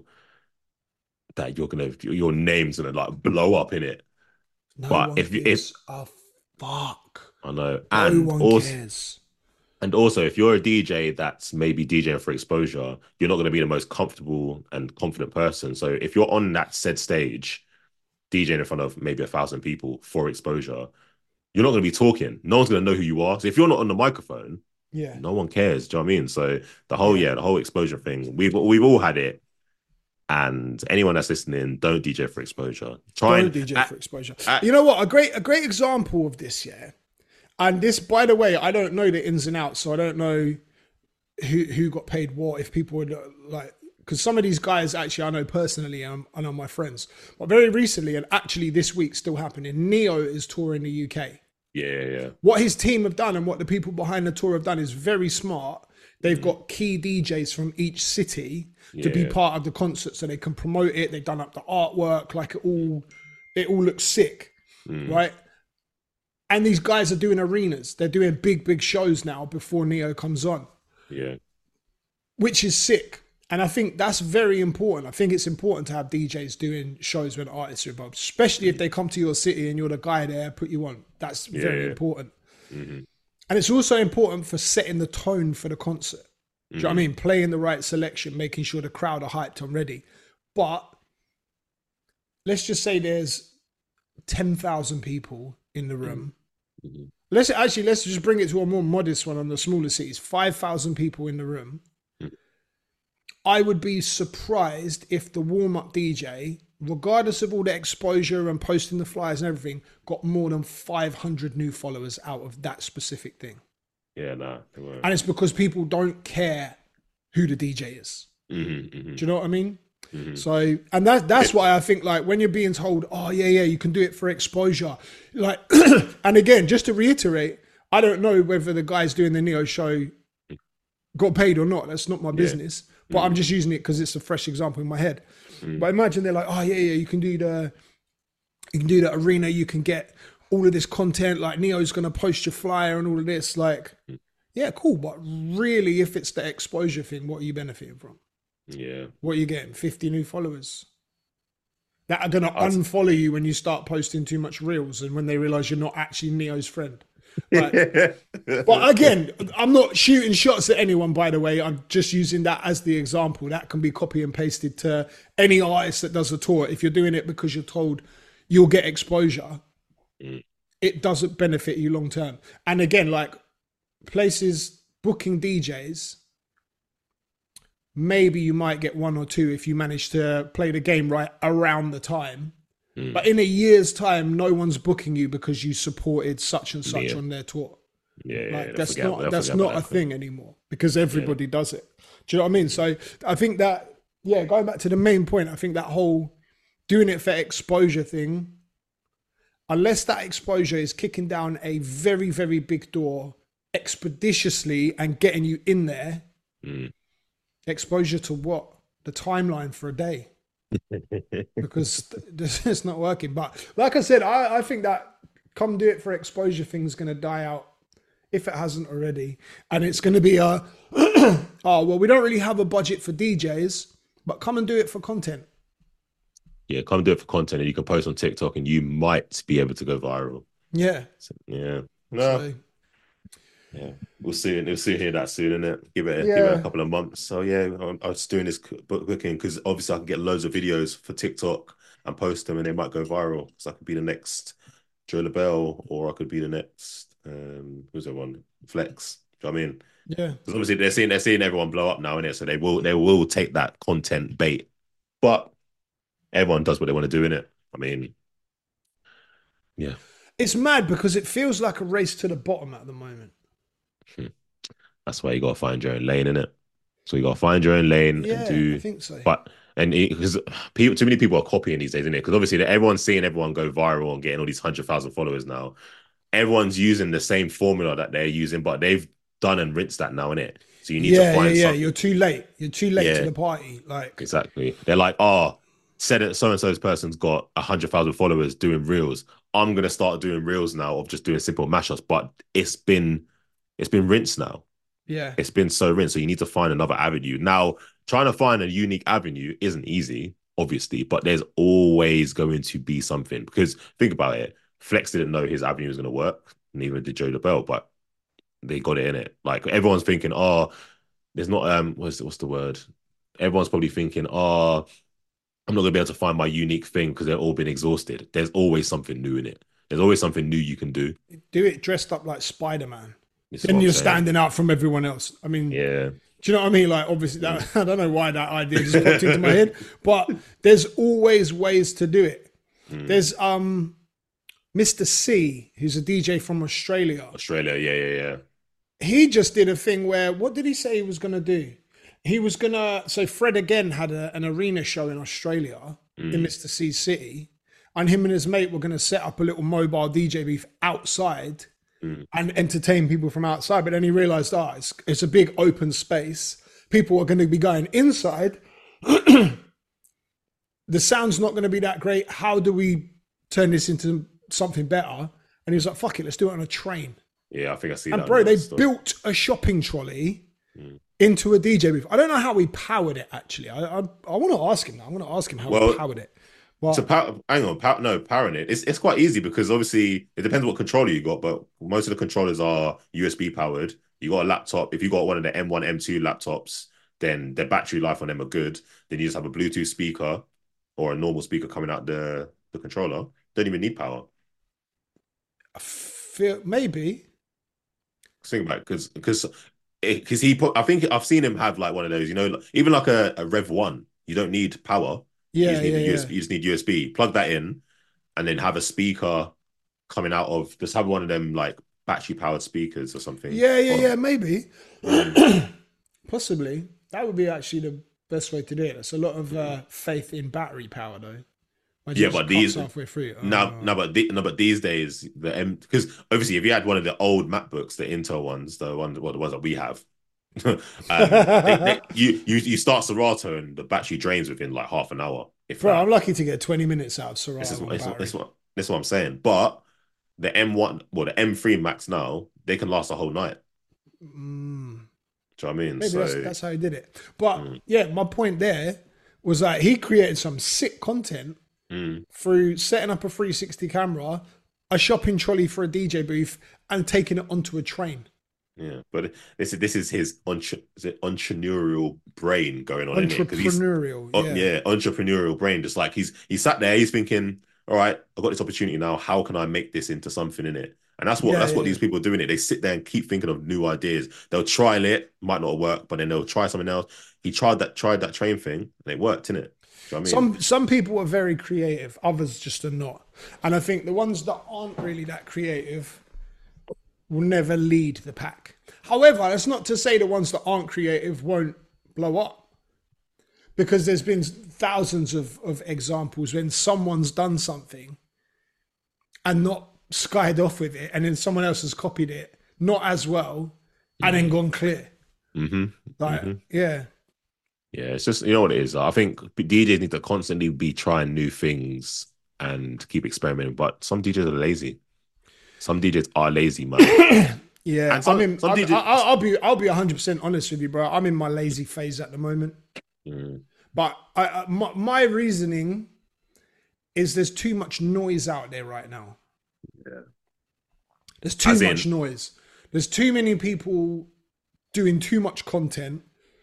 S2: that you're gonna your name's gonna like blow up in it.
S1: No
S2: But
S1: one
S2: if you-
S1: gives a fuck.
S2: I know.
S1: No
S2: And
S1: one
S2: also
S1: cares.
S2: and also if you're a D J that's maybe DJing for exposure, you're not gonna be the most comfortable and confident person. So if you're on that said stage, DJing in front of maybe a thousand people for exposure, you're not gonna be talking. No one's gonna know who you are. So if you're not on the microphone,
S1: Yeah.
S2: no one cares. Do you know what I mean? So the whole
S1: Yeah.
S2: yeah, the whole exposure thing, we've we've all had it. And anyone that's listening, don't D J for exposure. Try
S1: Don't
S2: and
S1: D J
S2: uh,
S1: for exposure.
S2: uh,
S1: You know what? A great a great example of this, yeah. And this, by the way, I don't know the ins and outs, so I don't know who who got paid what. If people would uh, like, because some of these guys actually I know personally, and I know my friends. But very recently, and actually this week still happening, Neo is touring the U K.
S2: yeah, yeah, yeah.
S1: What his team have done and what the people behind the tour have done is very smart. They've got key D Js from each city to be
S2: Yeah.
S1: part of the concert so they can promote it. They've done up the artwork, like it all it all looks sick,
S2: Mm.
S1: right? And these guys are doing arenas. They're doing big, big shows now before Neo comes on,
S2: Yeah.
S1: which is sick. And I think that's very important. I think it's important to have D Js doing shows when artists are involved, especially if they come to your city and you're the guy there, put you on. That's very
S2: Yeah.
S1: important.
S2: Mhm.
S1: And it's also important for setting the tone for the concert. Do you know what I mean? Playing the right selection, making sure the crowd are hyped and ready. But let's just say there's ten thousand people in the room.
S2: Mhm.
S1: Let's actually, let's just bring it to a more modest one on the smaller cities. five thousand people in the room.
S2: Mm.
S1: I would be surprised if the warm-up D J, regardless of all the exposure and posting the flyers and everything, got more than five hundred new followers out of that specific thing.
S2: Yeah, nah. They won't.
S1: And it's because people don't care who the D J is.
S2: Mhm, mhm,
S1: Do you know what I mean?
S2: mhm.
S1: So, and that, that's why I think like when you're being told, oh yeah, yeah, you can do it for exposure. Like, and again, just to reiterate, I don't know whether the guys doing the Neo show got paid or not. That's not my business, but I'm just using it because it's a fresh example in my head. But imagine they're like, oh yeah, yeah, you can do the, you can do the arena. You can get all of this content. Like Neo's going to post your flyer and all of this. Like, yeah, cool. But really, if it's the exposure thing, what are you benefiting from?
S2: Yeah.
S1: What are you getting? fifty new followers that are going to
S2: I'd-
S1: unfollow you when you start posting too much reels and when they realize you're not actually Neo's friend. Like, but again, I'm not shooting shots at anyone, by the way. I'm just using that as the example. That can be copy and pasted to any artist that does a tour. If you're doing it because you're told you'll get exposure,
S2: Mm.
S1: it doesn't benefit you long term. And again, like places booking D Js, maybe you might get one or two if you manage to play the game right around the time.
S2: Mm.
S1: But in a year's time, no one's booking you because you supported such and such
S2: Yeah.
S1: on their tour.
S2: Yeah, yeah,
S1: Like
S2: they'll
S1: that's
S2: forget-
S1: not
S2: they'll
S1: that's
S2: forget
S1: not
S2: about
S1: a
S2: that
S1: thing anymore because everybody does it. Do you know what I mean? So I think that yeah, going back to the main point, I think that whole doing it for exposure thing, unless that exposure is kicking down a very very big door expeditiously and getting you in there,
S2: Mm.
S1: exposure to what? The timeline for a day. Because th- this is not working. But like I said, I, I think that come do it for exposure thing is going to die out if it hasn't already. And it's going to be a, oh, well, we don't really have a budget for D Js, but come and do it for content.
S2: Yeah, come do it for content, and you can post on TikTok, and you might be able to go viral.
S1: Yeah.
S2: So, yeah. No.
S1: So,
S2: yeah, we'll see. We'll see hear that soon, innit? Give it, a,
S1: yeah.
S2: give it a couple of months. So yeah, I'm, I was doing this book booking because obviously I can get loads of videos for TikTok and post them, and they might go viral. So I could be the next Joe LaBelle, or I could be the next um, who's that one? Flex. Do you know what I mean?
S1: Yeah.
S2: Because obviously they're seeing they're seeing everyone blow up now, innit? So they will they will take that content bait, but everyone does what they want to do, innit? I mean, yeah.
S1: It's mad because it feels like a race to the bottom at the moment.
S2: Hmm. That's why you gotta find your own lane, innit? So you gotta find your own lane
S1: Yeah,
S2: and do.
S1: I think so.
S2: But and because people, too many people are copying these days, isn't it? Because obviously everyone's seeing everyone go viral and getting all these hundred thousand followers now. Everyone's using the same formula that they're using, but they've done and rinsed that now, innit? So you need
S1: yeah,
S2: to find
S1: yeah, yeah.
S2: something.
S1: You're too late. You're too late
S2: Yeah.
S1: to the party. Like
S2: Exactly. They're like, oh, said it. So and so's person's got a hundred thousand followers doing reels. I'm gonna start doing reels now of just doing simple mashups. But it's been it's been rinsed now.
S1: yeah,
S2: It's been so rinsed. So you need to find another avenue. Now, trying to find a unique avenue isn't easy, obviously, but there's always going to be something. Because think about it. Flex didn't know his avenue was going to work. Neither did Joe LaBelle, but they got it in it. Like everyone's thinking, oh, there's not um what's what's the word? Everyone's probably thinking, oh, I'm not gonna be able to find my unique thing because they've all been exhausted. There's always something new in it. There's always something new you can do.
S1: do it dressed up like Spider-Man.
S2: This is
S1: Then
S2: what I'm
S1: you're
S2: saying.
S1: standing out from everyone else. I mean,
S2: Yeah.
S1: do you know what I mean? Like, obviously, that, I don't know why that idea just popped into my head, but there's always ways to do it.
S2: Mm.
S1: There's um, Mister C, who's a D J from Australia.
S2: Australia, yeah, yeah, yeah.
S1: He just did a thing where, what did he say he was going to do? He was going to, so Fred again had a, an arena show in Australia
S2: Mm.
S1: in Mister C's city, and him and his mate were going to set up a little mobile D J booth outside
S2: Mm.
S1: and entertain people from outside. But then he realized, ah, it's, it's a big open space. People are going to be going inside. The sound's not going to be that great. How do we turn this into something better? And he was like, fuck it, let's do it on a train.
S2: Yeah, I think I see
S1: And
S2: that.
S1: bro,
S2: on
S1: they
S2: that stuff.
S1: built a shopping trolley
S2: Mm.
S1: into a D J booth. I don't know how he powered it, actually. I I, I want to ask him now. I'm going to ask him how
S2: Well,
S1: he powered it. Well,
S2: So power, hang on, power, no, powering it. It's it's quite easy because obviously it depends what controller you got, but most of the controllers are U S B powered. You got a laptop. If you got one of the M one, M two laptops, then the battery life on them are good. Then you just have a Bluetooth speaker or a normal speaker coming out the the controller. Don't even need power.
S1: I feel maybe.
S2: Think about it, because because because he put. I think I've seen him have like one of those. You know, like- even like a, a Rev One. You don't need power. You
S1: Yeah,
S2: just need
S1: yeah,
S2: the
S1: yeah.
S2: U S B. You just need U S B. Plug that in, and then have a speaker coming out of. Just have one of them like battery powered speakers or something.
S1: Yeah, yeah,
S2: Or-
S1: yeah, maybe.
S2: Mm.
S1: Possibly. That would be actually the best way to do it. There's a lot of uh, faith in battery power, though. Imagine
S2: Yeah,
S1: it
S2: but
S1: just
S2: these-
S1: cuts halfway through.
S2: No,
S1: Oh.
S2: no, but the, no, but these days the M because obviously if you had one of the old MacBooks, the Intel ones, the one, well, the ones that we have, um, they, they, you you you start Serato and the battery drains within like half an hour. If
S1: Bro,
S2: that.
S1: I'm lucky to get twenty minutes out of Serato.
S2: This is,
S1: on
S2: this, is,
S1: battery.
S2: this, is what, this is what I'm saying. But the M one, well, the M three Max now, they can last a whole night.
S1: Mm.
S2: Do you know what I mean?
S1: Maybe
S2: so
S1: that's, that's how he did it. But
S2: Mm.
S1: yeah, my point there was that he created some sick content
S2: mm,
S1: through setting up a three sixty camera, a shopping trolley for a D J booth, and taking it onto a train.
S2: yeah, but this is this is his entre, is it entrepreneurial brain going on in it because he's
S1: Entrepreneurial.
S2: oh,
S1: yeah.
S2: yeah, entrepreneurial brain. Just like he's he sat there, he's thinking, all right, I've got this opportunity now. How can I make this into something in it? And that's what
S1: Yeah,
S2: that's what
S1: yeah,
S2: these people are doing. It. They sit there and keep thinking of new ideas. They'll trial it, might not work, but then they'll try something else. He tried that tried that train thing, and it worked, innit? Do you know what I mean?
S1: Some some people are very creative, others just are not. And I think the ones that aren't really that creative will never lead the pack. However, that's not to say the ones that aren't creative won't blow up. Because there's been thousands of, of examples when someone's done something and not skied off with it, and then someone else has copied it, not as well, and then gone clear.
S2: Mm-hmm.
S1: Like,
S2: Mhm.
S1: yeah.
S2: Yeah, it's just you know what it is. I think D Js need to constantly be trying new things and keep experimenting. But some D Js are lazy. Some D Js are lazy, man.
S1: Yeah,
S2: And some
S1: I'm in.
S2: some
S1: I'm,
S2: D Js.
S1: I, I'll be. I'll be one hundred percent honest with you, bro. I'm in my lazy phase at the moment.
S2: Mm,
S1: But I, I, my, my reasoning is there's too much noise out there right now.
S2: yeah.
S1: There's too
S2: As
S1: much
S2: in,
S1: noise. There's too many people doing too much content.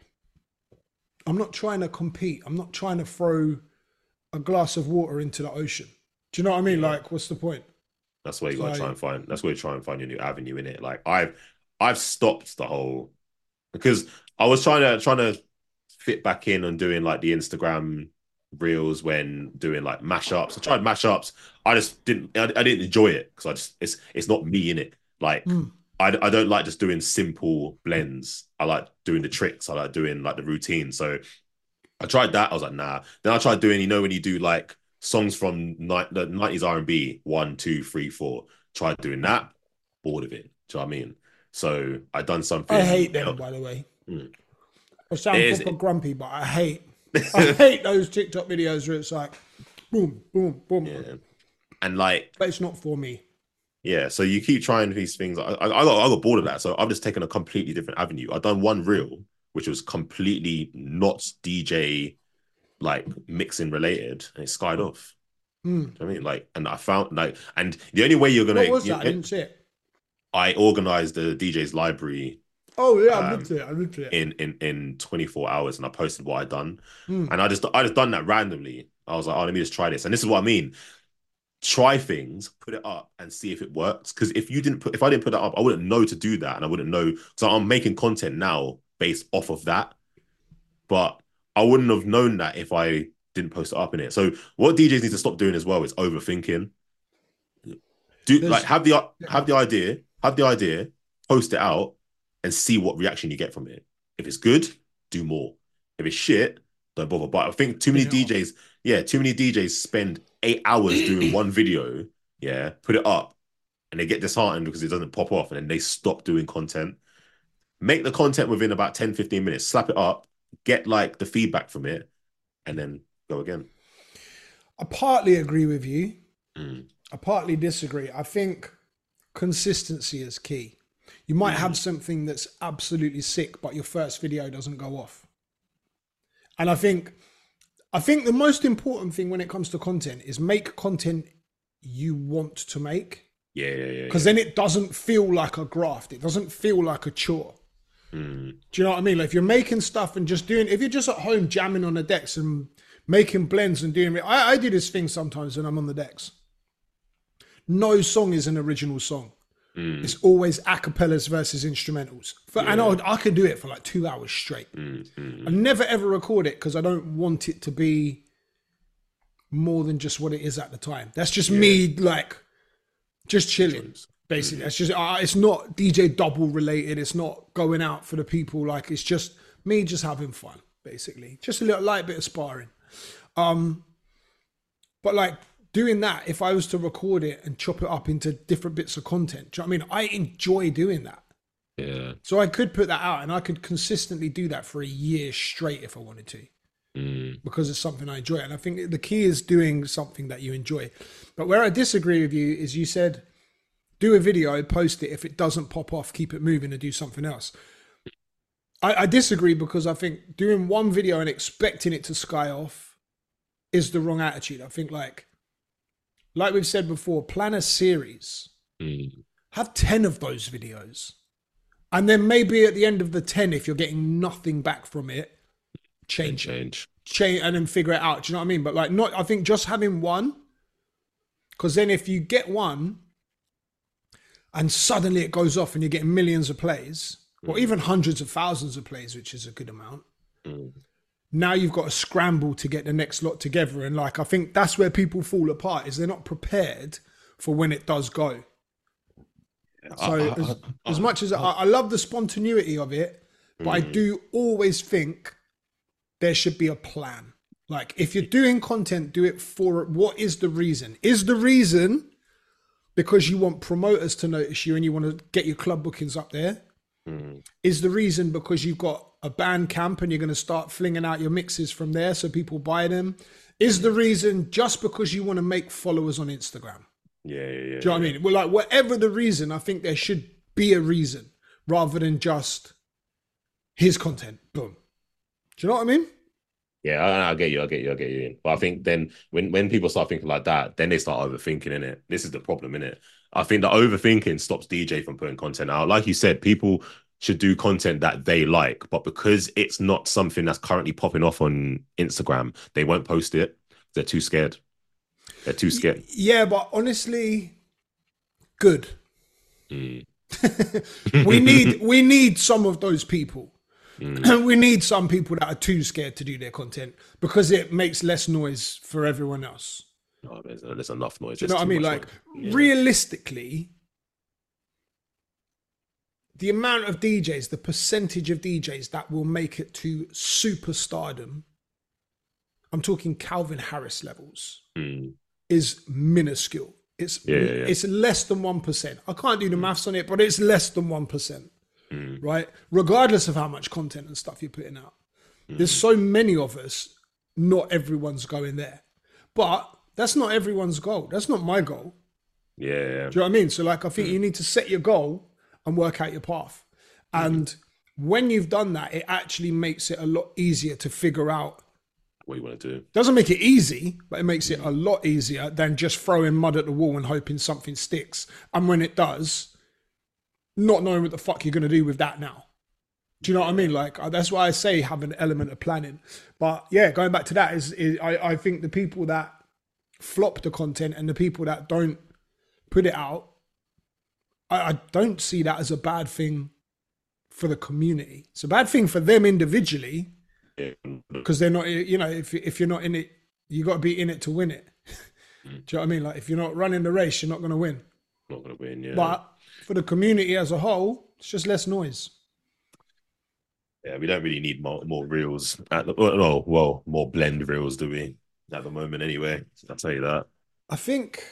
S1: I'm not trying to compete. I'm not trying to throw a glass of water into the ocean. Do you know what I mean?
S2: yeah.
S1: Like, what's the point?
S2: That's where you gotta try
S1: So,
S2: and find. That's where you try and find your new avenue in it. Like I've I've stopped the whole because I was trying to trying to fit back in on doing like the Instagram reels when doing like mashups. I tried mashups. I just didn't. I, I didn't enjoy it because I just it's it's not me in it. Like
S1: mm,
S2: I I don't like just doing simple blends. I like doing the tricks. I like doing like the routine. So I tried that. I was like, nah. Then I tried doing, you know, when you do like songs from ni- the nineties R and B, one, two, three, four. Tried doing that, bored of it. Do you know what I mean? So I done
S1: I
S2: something.
S1: hate
S2: You
S1: them,
S2: know,
S1: by the way.
S2: mm,
S1: I
S2: it
S1: sound
S2: is.
S1: proper grumpy, but I hate, I hate those TikTok videos where it's like, boom, boom, boom.
S2: Yeah. And like,
S1: But it's not for me.
S2: yeah, so you keep trying these things. I, I, I got I got bored of that. So I've just taken a completely different avenue. I've done one reel, which was completely not D J like mixing related, and it skied off.
S1: Mm.
S2: I mean, like, and I found like, and the only way you're gonna,
S1: What was
S2: you,
S1: that? I didn't see it.
S2: I organized the D J's library
S1: Oh yeah, I did
S2: um,
S1: see it. I did see it.
S2: in in in twenty-four hours, and I posted what I'd done,
S1: Mm.
S2: and I just I just done that randomly. I was like, oh, let me just try this, and this is what I mean. Try things, put it up, and see if it works. Because if you didn't put, if I didn't put that up, I wouldn't know to do that, and I wouldn't know. So I'm making content now based off of that, but I wouldn't have known that if I didn't post it up in it. So what D Js need to stop doing as well is overthinking. Do like
S1: There's
S2: have the have the idea, have the idea, post it out, and see what reaction you get from it. If it's good, do more. If it's shit, don't bother. But I think too many
S1: spin it off.
S2: D Js, yeah, too many D Js spend eight hours doing one video, yeah, put it up, and they get disheartened because it doesn't pop off, and then they stop doing content. Make the content within about ten, fifteen minutes, slap it up, get like the feedback from it, and then go again.
S1: I partly agree with you.
S2: Mm.
S1: I partly disagree. I think consistency is key. You might have something that's absolutely sick, but your first video doesn't go off. And I think, I think the most important thing when it comes to content is make content you want to make.
S2: Yeah, yeah, yeah.
S1: Because
S2: yeah.
S1: then it doesn't feel like a graft. It doesn't feel like a chore.
S2: Mm.
S1: Do you know what I mean? Like if you're making stuff and just doing, if you're just at home jamming on the decks and making blends and doing it, I, I do this thing sometimes when I'm on the decks. No song is an original song.
S2: Mm.
S1: It's always acapellas versus instrumentals. For,
S2: Yeah.
S1: And I, would, I could do it for like two hours straight.
S2: Mm, mm,
S1: I never ever record it because I don't want it to be more than just what it is at the time. That's just
S2: Yeah.
S1: me, like, just chilling.
S2: Jones.
S1: Basically, it's just uh, it's not D J double related. It's not going out for the people. Like it's just me just having fun, basically. Just a little light bit of sparring. Um, but like doing that, if I was to record it and chop it up into different bits of content, do you know what I mean? I enjoy doing that.
S2: Yeah.
S1: So I could put that out and I could consistently do that for a year straight if I wanted to.
S2: Mm.
S1: Because it's something I enjoy. And I think the key is doing something that you enjoy. But where I disagree with you is you said, do a video, post it. If it doesn't pop off, keep it moving and do something else. I, I disagree because I think doing one video and expecting it to sky off is the wrong attitude. I think like, like we've said before, plan a series.
S2: Mm.
S1: Have ten of those videos. And then maybe at the end of the ten, if you're getting nothing back from it, change it.
S2: Change.
S1: Change and then figure it out. Do you know what I mean? But like not, I think just having one, because then if you get one and suddenly it goes off and you're getting millions of plays, mm. or even hundreds of thousands of plays, which is a good amount. Mm. Now you've got to scramble to get the next lot together. And like, I think that's where people fall apart is they're not prepared for when it does go. So
S2: I, I,
S1: as,
S2: I,
S1: as much as I, I love the spontaneity of it, but mm. I do always think there should be a plan. Like if you're doing content, do it for what is the reason? Is the reason because you want promoters to notice you and you want to get your club bookings up there? Mm. Is the reason because you've got a band camp and you're going to start flinging out your mixes from there so people buy them? Is the reason just because you want to make followers on Instagram?
S2: Yeah, yeah, yeah.
S1: Do you know what I mean? Well, like whatever the reason, I think there should be a reason rather than just his content. Boom. Do you know what I mean?
S2: Yeah, I, I get you, I get you, I get you. But I think then when when people start thinking like that, then they start overthinking in it. This is the problem in it. I think the overthinking stops D J from putting content out. Like you said, people should do content that they like, but because it's not something that's currently popping off on Instagram, they won't post it. They're too scared. They're too scared.
S1: Yeah, but honestly, good.
S2: Mm.
S1: we need we need some of those people.
S2: Mm.
S1: We need some people that are too scared to do their content because it makes less noise for everyone else.
S2: No, there's, there's enough noise.
S1: Do you know what I mean? Like, yeah. Realistically, the amount of D Js, the percentage of D Js that will make it to superstardom, I'm talking Calvin Harris levels,
S2: mm.
S1: is minuscule. It's
S2: yeah, yeah, yeah.
S1: it's less than one percent. I can't do the maths on it, but it's less than one percent. Mm. Right? Regardless of how much content and stuff you're putting out. Mm. There's so many of us, not everyone's going there. But that's not everyone's goal. That's not my goal.
S2: Yeah. yeah.
S1: Do you know what I mean? So like, I think mm. you need to set your goal and work out your path. Mm. And when you've done that, it actually makes it a lot easier to figure out
S2: what you want to do.
S1: Doesn't make it easy, but it makes it a lot easier than just throwing mud at the wall and hoping something sticks. And when it does, not knowing what the fuck you're going to do with that now. Do you know what I mean? Like, that's why I say have an element of planning. But yeah, going back to that is, is I, I think the people that flop the content and the people that don't put it out, I, I don't see that as a bad thing for the community. It's a bad thing for them individually because they're not, you know, if, if you're not in it, you got to be in it to win it. Do you know what I mean? Like, if you're not running the race, you're not going to win.
S2: Not going to win, yeah.
S1: But for the community as a whole, it's just less noise.
S2: Yeah, we don't really need more, more reels. At the, no, well, more blend reels, do we? At the moment, anyway. I'll tell you that.
S1: I think,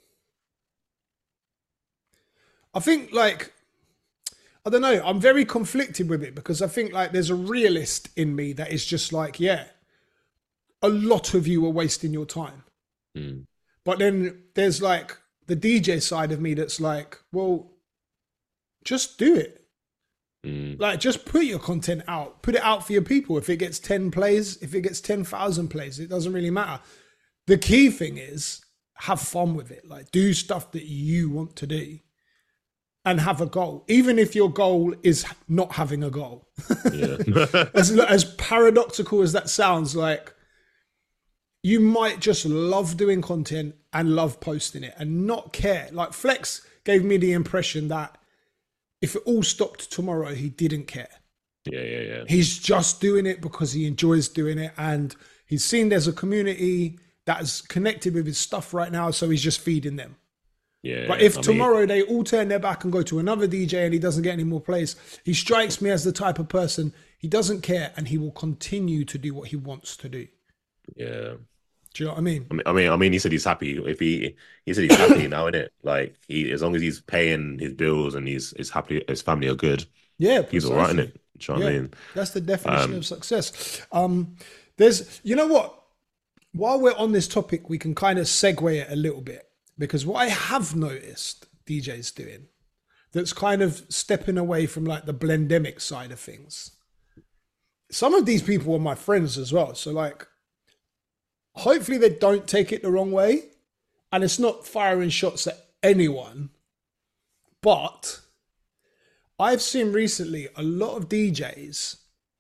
S1: I think like, I don't know, I'm very conflicted with it because I think like there's a realist in me that is just like, yeah, a lot of you are wasting your time.
S2: Mm.
S1: But then there's like the D J side of me that's like, well, just do it.
S2: Mm.
S1: Like, just put your content out. Put it out for your people. If it gets ten plays, if it gets ten thousand plays, it doesn't really matter. The key thing is have fun with it. Like, do stuff that you want to do and have a goal. Even if your goal is not having a goal.
S2: Yeah.
S1: as, as paradoxical as that sounds, like, you might just love doing content and love posting it and not care. Like, Flex gave me the impression that if it all stopped tomorrow, he didn't care.
S2: Yeah, yeah, yeah.
S1: He's just doing it because he enjoys doing it. And he's seen there's a community that's connected with his stuff right now. So he's just feeding them.
S2: Yeah.
S1: But if
S2: I
S1: tomorrow
S2: mean,
S1: they all turn their back and go to another D J and he doesn't get any more plays, he strikes me as the type of person, he doesn't care and he will continue to do what he wants to do.
S2: Yeah.
S1: Do you know what I mean?
S2: I mean, I mean, I mean, he said he's happy. If he, he said he's happy now, innit? Like, he, as long as he's paying his bills and he's, he's happy, his family are good.
S1: Yeah,
S2: he's all right, innit? Do you know what
S1: yeah,
S2: I mean?
S1: That's the definition
S2: um,
S1: of success. Um, there's, you know what? While we're on this topic, we can kind of segue it a little bit because what I have noticed D Js doing that's kind of stepping away from like the blendemic side of things. Some of these people are my friends as well, so like. Hopefully they don't take it the wrong way and it's not firing shots at anyone. But I've seen recently a lot of D Js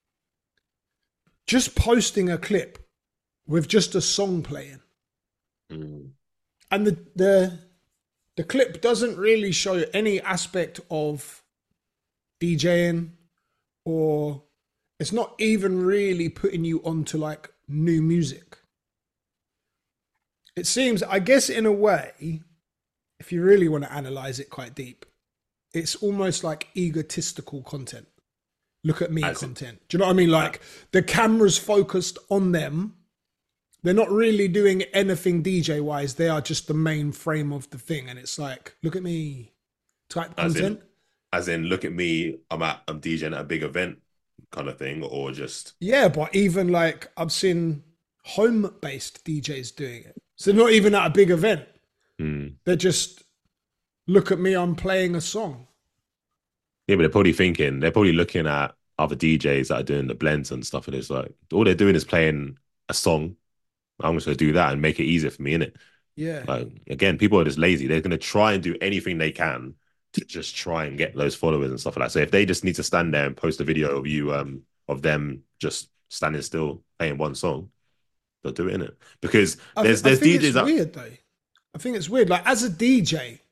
S1: just posting a clip with just a song playing.
S2: Mm.
S1: And the, the, the clip doesn't really show any aspect of DJing or it's not even really putting you onto like new music. It seems, I guess in a way, if you really want to analyze it quite deep, it's almost like egotistical content. Look at me As content. It, Do you know what I mean? Like the camera's focused on them. They're not really doing anything D J wise. They are just the main frame of the thing. And it's like, look at me type
S2: as
S1: content.
S2: In, as in, look at me, I'm at, I'm DJing at a big event kind of thing or just.
S1: Yeah, but even like I've seen home-based D Js doing it. So they're not even at a big event.
S2: Mm.
S1: They're just, look at me, I'm playing a song.
S2: Yeah, but they're probably thinking, they're probably looking at other D Js that are doing the blends and stuff, and it's like all they're doing is playing a song. I'm just gonna do that and make it easier for me, innit?
S1: Yeah.
S2: Like again, people are just lazy. They're gonna try and do anything they can to just try and get those followers and stuff like that. So if they just need to stand there and post a video of you, um, of them just standing still playing one song, they'll do it in it because
S1: I, th-
S2: there's
S1: I
S2: there's
S1: think
S2: D Js
S1: it's
S2: that
S1: weird though. I think it's weird. Like as a D J,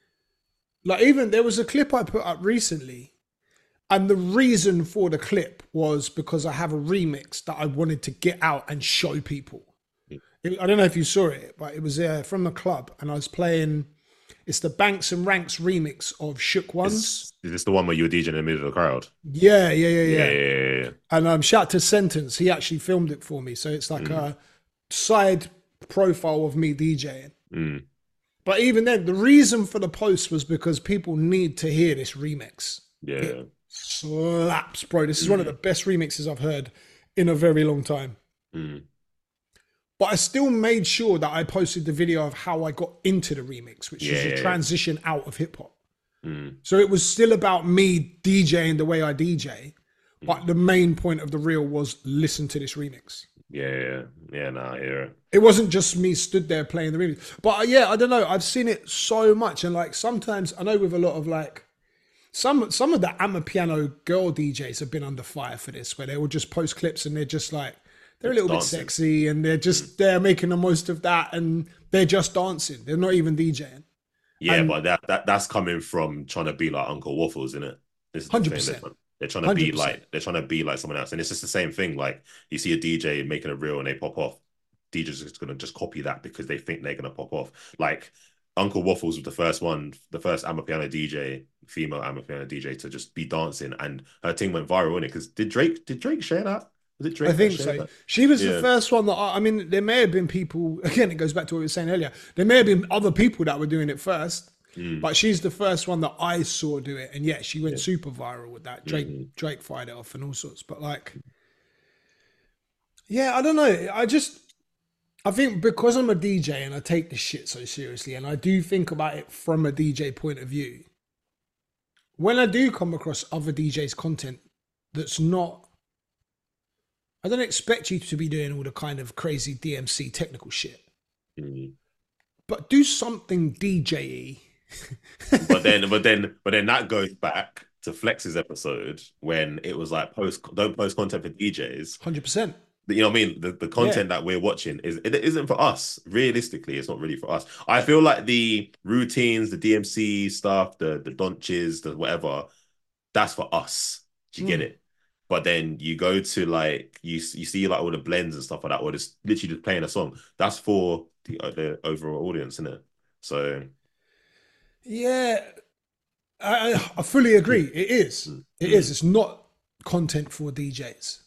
S1: like even there was a clip I put up recently, and the reason for the clip was because I have a remix that I wanted to get out and show people. It, I don't know if you saw it, but it was uh, from the club, and I was playing. It's the Banks and Ranks remix of Shook Ones.
S2: is, is this the one where you were DJing in the middle of the crowd?
S1: Yeah, yeah, yeah,
S2: Yeah,
S1: yeah.
S2: yeah, yeah, yeah.
S1: And um, shout out to Sentence. He actually filmed it for me, so it's like
S2: Mm.
S1: a side profile of me DJing.
S2: Mm.
S1: But even then, the reason for the post was because people need to hear this remix.
S2: Yeah.
S1: It slaps, bro. This is one of the best remixes I've heard in a very long time.
S2: Mm.
S1: But I still made sure that I posted the video of how I got into the remix, which
S2: Yeah,
S1: is
S2: yeah,
S1: a
S2: yeah.
S1: transition out of hip hop.
S2: Mm.
S1: So it was still about me DJing the way I D J. But the main point of the reel was listen to this remix.
S2: Yeah, yeah, yeah, nah, yeah.
S1: It wasn't just me stood there playing the remix. But uh, yeah, I don't know. I've seen it so much. And like sometimes I know with a lot of like some some of the Amapiano girl D Js have been under fire for this, where they will just post clips and they're just like they're a little
S2: Dancing.
S1: bit sexy and they're just they're making the most of that and they're just dancing. They're not even DJing.
S2: Yeah,
S1: And-
S2: but that, that that's coming from trying to be like Uncle Waffles, isn't it? This is the
S1: one hundred
S2: thing.
S1: percent.
S2: They're, trying- they're trying to be
S1: one hundred percent.
S2: like they're trying to be like someone else, and it's just the same thing. Like you see a D J making a reel and they pop off, D Js are just gonna just copy that because they think they're gonna pop off. Like Uncle Waffles was the first one, the first Amapiano D J, female Amapiano D J to just be dancing, and her thing went viral in it. Because did Drake did Drake share that? Was it Drake?
S1: I think
S2: that
S1: so.
S2: shared that?
S1: She was
S2: Yeah.
S1: the first one that I, I mean, there may have been people, again, it goes back to what we were saying earlier. There may have been other people that were doing it first,
S2: Mm.
S1: but she's the first one that I saw do it. And yeah, she went
S2: Yeah.
S1: super viral with that. Drake,
S2: Mhm.
S1: Drake fired it off and all sorts. But like, yeah, I don't know. I just, I think because I'm a D J and I take this shit so seriously and I do think about it from a D J point of view, when I do come across other D Js' content that's not, I don't expect you to be doing all the kind of crazy D M C technical shit,
S2: Mm.
S1: but do something D J-y.
S2: But then, but then, but then that goes back to Flex's episode when it was like post don't post content for D Js.
S1: one hundred percent.
S2: You know what I mean? The, the content that we're watching is it isn't for us. Realistically, it's not really for us. I feel like the routines, the D M C stuff, the the donches, the whatever, that's for us. Do you get
S1: Mm.
S2: it? But then you go to like you you see like all the blends and stuff like that, or just literally just playing a song. That's for the the overall audience, isn't it? So
S1: Yeah, I, I I fully agree. It is. It is. It's not content for D Js.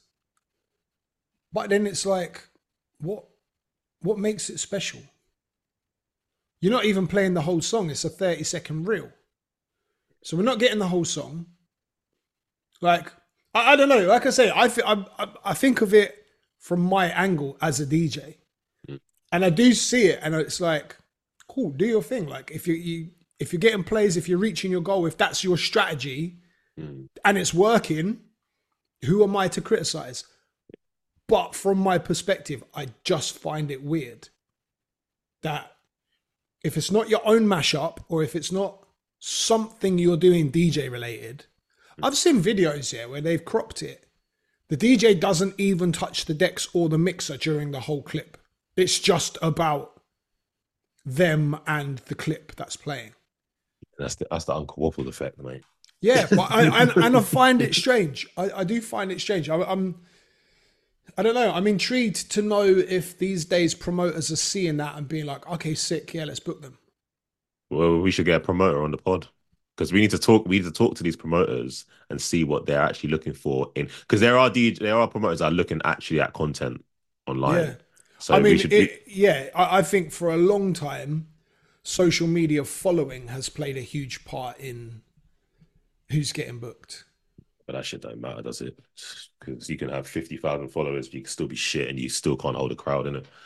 S1: But then it's like, what what makes it special? You're not even playing the whole song. It's a thirty second reel. So we're not getting the whole song. Like, I, I don't know. Like I say, I, th- I, I, I think of it from my angle as a D J. And I do see it and it's like, cool, do your thing. Like if you, you if you're getting plays, if you're reaching your goal, if that's your strategy
S2: mm,
S1: and it's working, who am I to criticize? But from my perspective, I just find it weird that if it's not your own mashup or if it's not something you're doing D J related, I've seen videos here where they've cropped it. The D J doesn't even touch the decks or the mixer during the whole clip. It's just about them and the clip that's playing.
S2: that's the that's the Uncle Waffle effect, mate.
S1: Yeah, but I, and, and I find it strange. I, I do find it strange. I, I'm, I don't know. I'm intrigued to know if these days promoters are seeing that and being like, okay, sick, yeah, let's book them.
S2: Well, we should get a promoter on the pod because we need to talk. We need to talk to these promoters and see what they're actually looking for in. Because there are D J, there are promoters that are looking actually at content online.
S1: Yeah.
S2: So
S1: I mean,
S2: we should.
S1: it, yeah, I, I think for a long time, social media following has played a huge part in who's getting booked.
S2: But that shit don't matter, does it? Because you can have fifty thousand followers, but you can still be shit, and you still can't hold a crowd in it.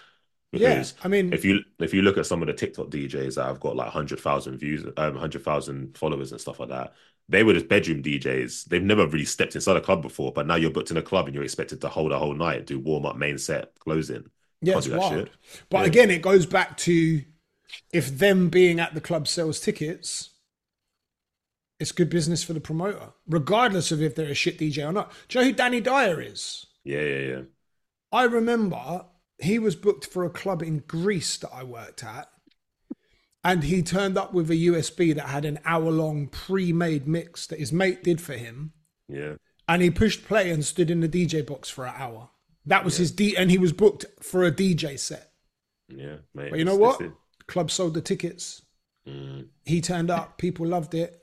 S1: Yeah,
S2: Because
S1: I mean,
S2: if you if you look at some of the TikTok D Js that have got like hundred thousand views, um, hundred thousand followers and stuff like that, they were just bedroom D Js. They've never really stepped inside a club before, but now you're booked in a club and you're expected to hold a whole night, do warm up, main set, closing.
S1: yeah,
S2: Can't
S1: it's
S2: do that
S1: wild.
S2: shit.
S1: But
S2: Yeah,
S1: again, it goes back to if them being at the club sells tickets, it's good business for the promoter, regardless of if they're a shit D J or not. Do you know who Danny Dyer is?
S2: yeah, yeah, yeah.
S1: I remember he was booked for a club in Greece that I worked at, and he turned up with a U S B that had an hour long pre made mix that his mate did for him.
S2: Yeah,
S1: And he pushed play and stood in the D J box for an hour. That was
S2: yeah,
S1: his D, and he was booked for a D J set.
S2: yeah, mate.
S1: But you know
S2: It's,
S1: what?
S2: it's,
S1: Club sold the tickets.
S2: mm,
S1: He turned up. People loved it.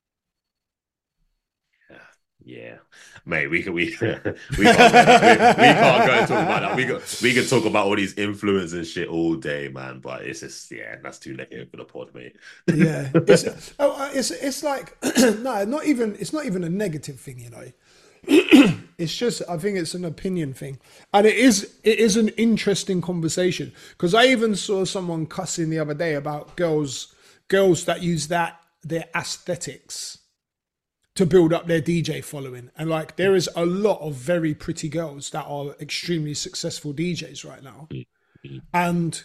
S2: yeah, mate. We can we we can't go, we, we can't go and talk about that. We got we can talk about all these influencers and shit all day, man. But it's just yeah, that's too negative for the pod, mate.
S1: Yeah, it's oh, uh, it's it's like no, not even it's not even a negative thing, you know. It's just I think it's an opinion thing, and it is it is an interesting conversation because I even saw someone cussing the other day about girls girls that use that their aesthetics to build up their D J following, and like there is a lot of very pretty girls that are extremely successful D Js right now, and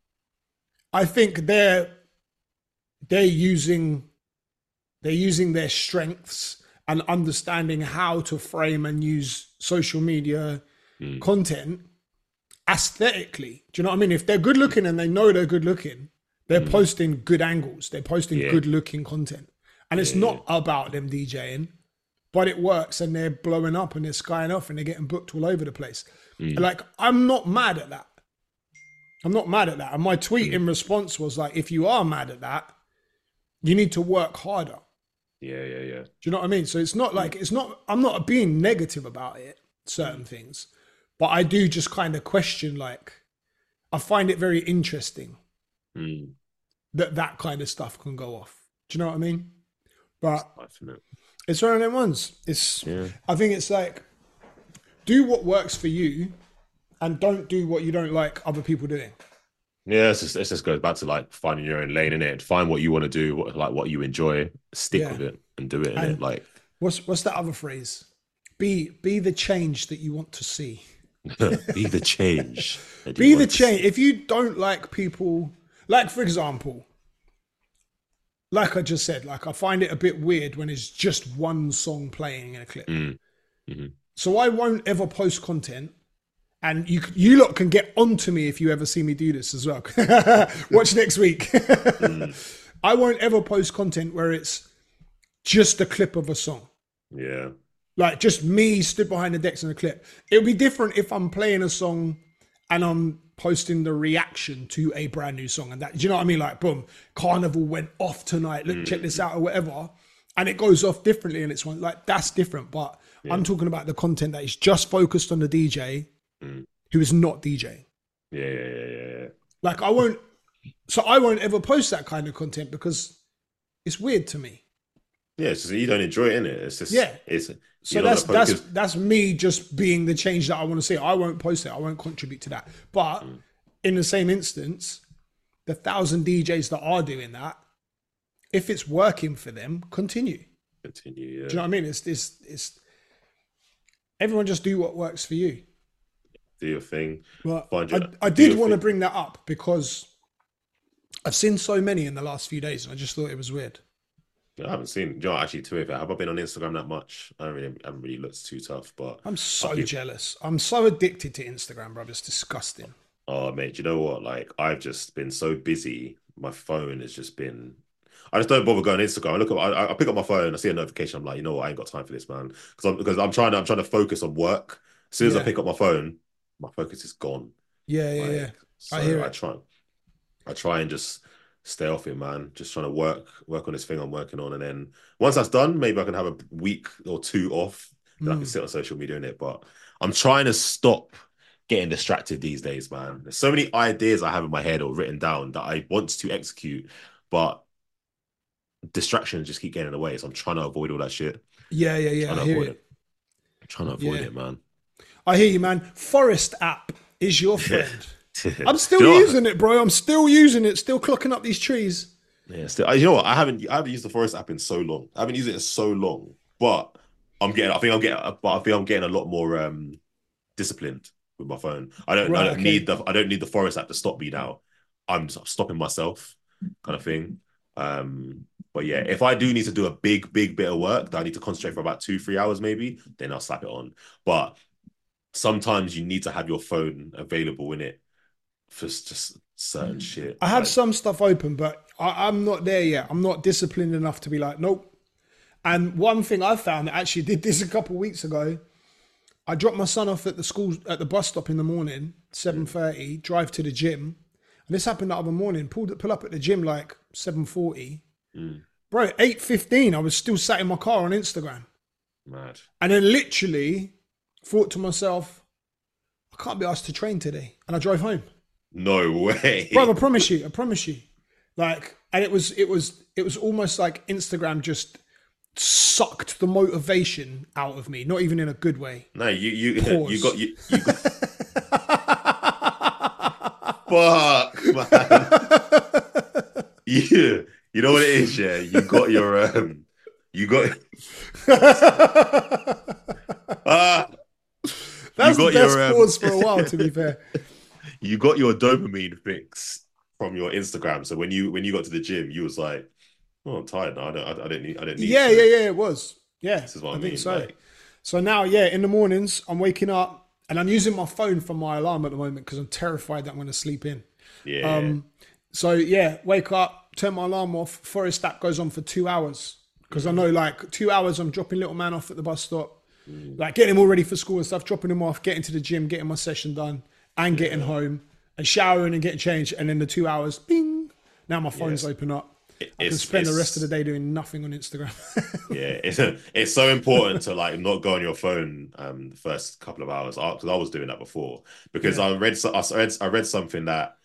S1: I think they're they're using they're using their strengths and understanding how to frame and use social media
S2: Mm.
S1: content aesthetically. Do you know what I mean? If they're good looking and they know they're good looking, they're
S2: Mm.
S1: posting good angles, they're posting
S2: Yeah.
S1: good looking content. And it's
S2: Yeah,
S1: not about them DJing, but it works and they're blowing up and they're skying off and they're getting booked all over the place.
S2: Mm.
S1: Like, I'm not mad at that. I'm not mad at that. And my tweet in response was like, if you are mad at that, you need to work harder.
S2: Yeah, yeah, yeah.
S1: Do you know what I mean? So it's not like, it's not, I'm not being negative about it, certain things, but I do just kind of question, like, I find it very interesting
S2: Mm.
S1: that that kind of stuff can go off. Do you know what I mean? But
S2: Definitely.
S1: it's one of them ones. It's,
S2: Yeah.
S1: I think it's like, do what works for you and don't do what you don't like other people doing.
S2: Yeah, it's just, it just goes back to like finding your own lane in it. Find what you want to do, what, like what you enjoy, stick
S1: Yeah.
S2: with it and do it in
S1: And
S2: it. Like,
S1: what's what's that other phrase? Be be the change that you want to see.
S2: be the change. that you
S1: Be the
S2: want to
S1: change.
S2: see.
S1: If you don't like people, like for example, like I just said, like I find it a bit weird when it's just one song playing in a clip.
S2: Mm. Mhm.
S1: So I won't ever post content. And you you lot can get onto me if you ever see me do this as well. Watch next week.
S2: Mm.
S1: I won't ever post content where it's just a clip of a song.
S2: Yeah.
S1: Like just me stood behind the decks in a clip. It'll be different if I'm playing a song and I'm posting the reaction to a brand new song. And that, do you know what I mean? Like, boom, Carnival went off tonight. Look, check this out or whatever. And it goes off differently and it's one like that's different. But
S2: Yeah.
S1: I'm talking about the content that is just focused on the D J
S2: Mm.
S1: who is not DJing.
S2: Yeah, yeah, yeah, yeah, yeah.
S1: Like I won't, so I won't ever post that kind of content because it's weird to me.
S2: Yeah, it's just you don't enjoy it, innit? It's just
S1: Yeah.
S2: it's
S1: So
S2: you're not
S1: that's
S2: gonna
S1: that's
S2: post-
S1: that's me just being the change that I want to see. I won't post it. I won't contribute to that. But
S2: Mm.
S1: in the same instance, the thousand D Js that are doing that, if it's working for them, continue.
S2: continue. Yeah.
S1: Do you know what I mean? It's this. It's everyone just do what works for you.
S2: Do your thing.
S1: But
S2: Find
S1: I,
S2: your-
S1: I
S2: do
S1: did
S2: your
S1: want to
S2: thing.
S1: bring that up because I've seen so many in the last few days, and I just thought it was weird.
S2: I haven't seen. You know, actually, to be fair, have I been on Instagram that much? I don't really, I haven't really looked too tough, but
S1: I'm so
S2: keep-
S1: jealous. I'm so addicted to Instagram, bro. It's disgusting.
S2: oh mate, do you know what? Like, I've just been so busy. My phone has just been. I just don't bother going on Instagram. I look at, I, I pick up my phone, I see a notification. I'm like, you know what? I ain't got time for this, man. Because I'm because I'm trying to, I'm trying to focus on work. As soon as I
S1: Yeah.
S2: pick up my phone, my focus is gone.
S1: Yeah, yeah,
S2: Like,
S1: yeah.
S2: so
S1: I hear
S2: I
S1: it.
S2: try, I try and just stay off it, man. Just trying to work, work on this thing I'm working on, and then once that's done, maybe I can have a week or two off. Then I can
S1: Mm.
S2: sit on social media in it. But I'm trying to stop getting distracted these days, man. There's so many ideas I have in my head or written down that I want to execute, but distractions just keep getting in the way. So I'm trying to avoid all that shit.
S1: Yeah, yeah, yeah.
S2: Trying
S1: I
S2: to
S1: hear
S2: avoid
S1: it.
S2: it. Trying to avoid
S1: Yeah.
S2: it, man.
S1: I hear you, man. Forest app is your
S2: Yeah.
S1: friend. I'm still
S2: you know
S1: using it, bro. I'm still using it. Still clocking up these trees.
S2: Yeah, still, you know what? I haven't I haven't used the Forest app in so long. I haven't used it in so long, but I'm getting. I think I'm getting. But I think I'm getting a lot more um disciplined with my phone. I don't. I
S1: Right.
S2: don't
S1: Okay.
S2: need the. I don't need the Forest app to stop me now. I'm stopping myself, kind of thing. Um, but yeah, if I do need to do a big, big bit of work that I need to concentrate for about two, three hours, maybe, then I'll slap it on. But sometimes you need to have your phone available in it for just certain shit.
S1: I have
S2: Like,
S1: some stuff open, but I, I'm not there yet. I'm not disciplined enough to be like, nope. And one thing I found that actually did this a couple of weeks ago, I dropped my son off at the school at the bus stop in the morning, seven thirty, drive to the gym. And this happened the other morning, pulled pull up at the gym like seven forty.
S2: mm,
S1: Bro, eight fifteen, I was still sat in my car on Instagram.
S2: mad.
S1: And then literally thought to myself, I can't be asked to train today. And I drove home.
S2: No way.
S1: Bro, I promise you, I promise you. Like, and it was it was it was almost like Instagram just sucked the motivation out of me, not even in a good way.
S2: No, you you
S1: Pause.
S2: you got you, you got fuck, man. Yeah, you know what it is, yeah. You got your um, you got ah,
S1: That's
S2: you
S1: the
S2: got
S1: best
S2: your, um,
S1: pause for a while, to be fair.
S2: you got your dopamine fix from your Instagram. So when you when you got to the gym, you was like, "Oh, I'm tired now. I don't I, I don't need I don't need."
S1: Yeah,
S2: to.
S1: yeah, yeah, it was. Yeah,
S2: This is what I,
S1: I
S2: mean.
S1: think so.
S2: Like,
S1: So now, yeah, in the mornings, I'm waking up and I'm using my phone for my alarm at the moment because I'm terrified that I'm going to sleep in.
S2: yeah,
S1: Um, so yeah, wake up, turn my alarm off. Forest app goes on for two hours because I know like two hours I'm dropping little man off at the bus stop,
S2: mm,
S1: like getting him all ready for school and stuff, dropping him off, getting to the gym, getting my session done, and getting home and showering and getting changed, and then the two hours, bing. Now my phone's
S2: Yes.
S1: open up.
S2: It-
S1: I can
S2: it's-
S1: spend the
S2: it's-
S1: rest of the day doing nothing on Instagram.
S2: yeah, it's it's so important to like not go on your phone um the first couple of hours because I was doing that before because
S1: Yeah.
S2: I read so- I read I read something that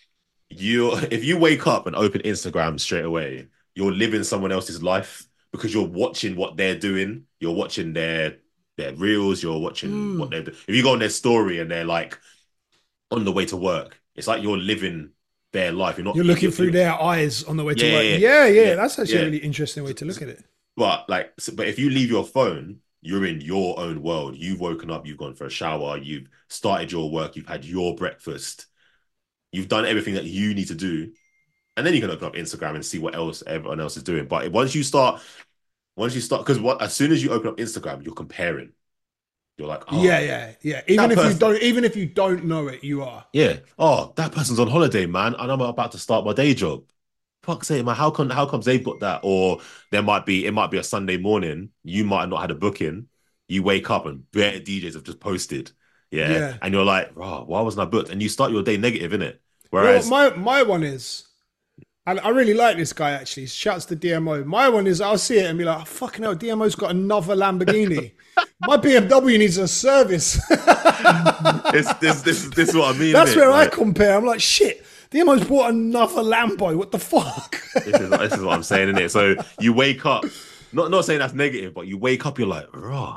S2: you if you wake up and open Instagram straight away, you're living someone else's life because you're watching what they're doing, you're watching their their reels, you're watching
S1: Mm.
S2: what they're doing. If you go on their story and they're like on the way to work, it's like you're living their life. You're not
S1: You're looking
S2: you're-
S1: through their eyes on the way to
S2: Yeah,
S1: work.
S2: yeah,
S1: Yeah, yeah,
S2: yeah,
S1: that's actually
S2: yeah.
S1: a really interesting way to look at it.
S2: But like, so- but if you leave your phone, you're in your own world. You've woken up, you've gone for a shower, you've started your work, you've had your breakfast, you've done everything that you need to do, and then you can open up Instagram and see what else everyone else is doing. But once you start, once you start, because what as soon as you open up Instagram, you're comparing. You're like, oh,
S1: Yeah, yeah, yeah. Even if you
S2: person-
S1: don't, even if you don't know it, you are.
S2: yeah, oh, that person's on holiday, man, and I'm about to start my day job. Fuck's sake, man, how come how comes they've got that? Or there might be it might be a Sunday morning, you might have not had a booking, you wake up and bare D Js have just posted. Yeah.
S1: Yeah.
S2: And you're like, oh, why wasn't I booked? And you start your day negative, innit?
S1: You know
S2: Whereas
S1: what my my one is, and I really like this guy actually. Shouts to D M O. My one is I'll see it and be like, oh, fucking hell, D M O's got another Lamborghini. My B M W needs a service.
S2: it's this this this is what I mean.
S1: That's
S2: innit?
S1: where
S2: Like,
S1: I compare. I'm like, shit, D M O's bought another Lambo. What the fuck?
S2: this is this is what I'm saying, innit? So you wake up, not not saying that's negative, but you wake up, you're like, raw.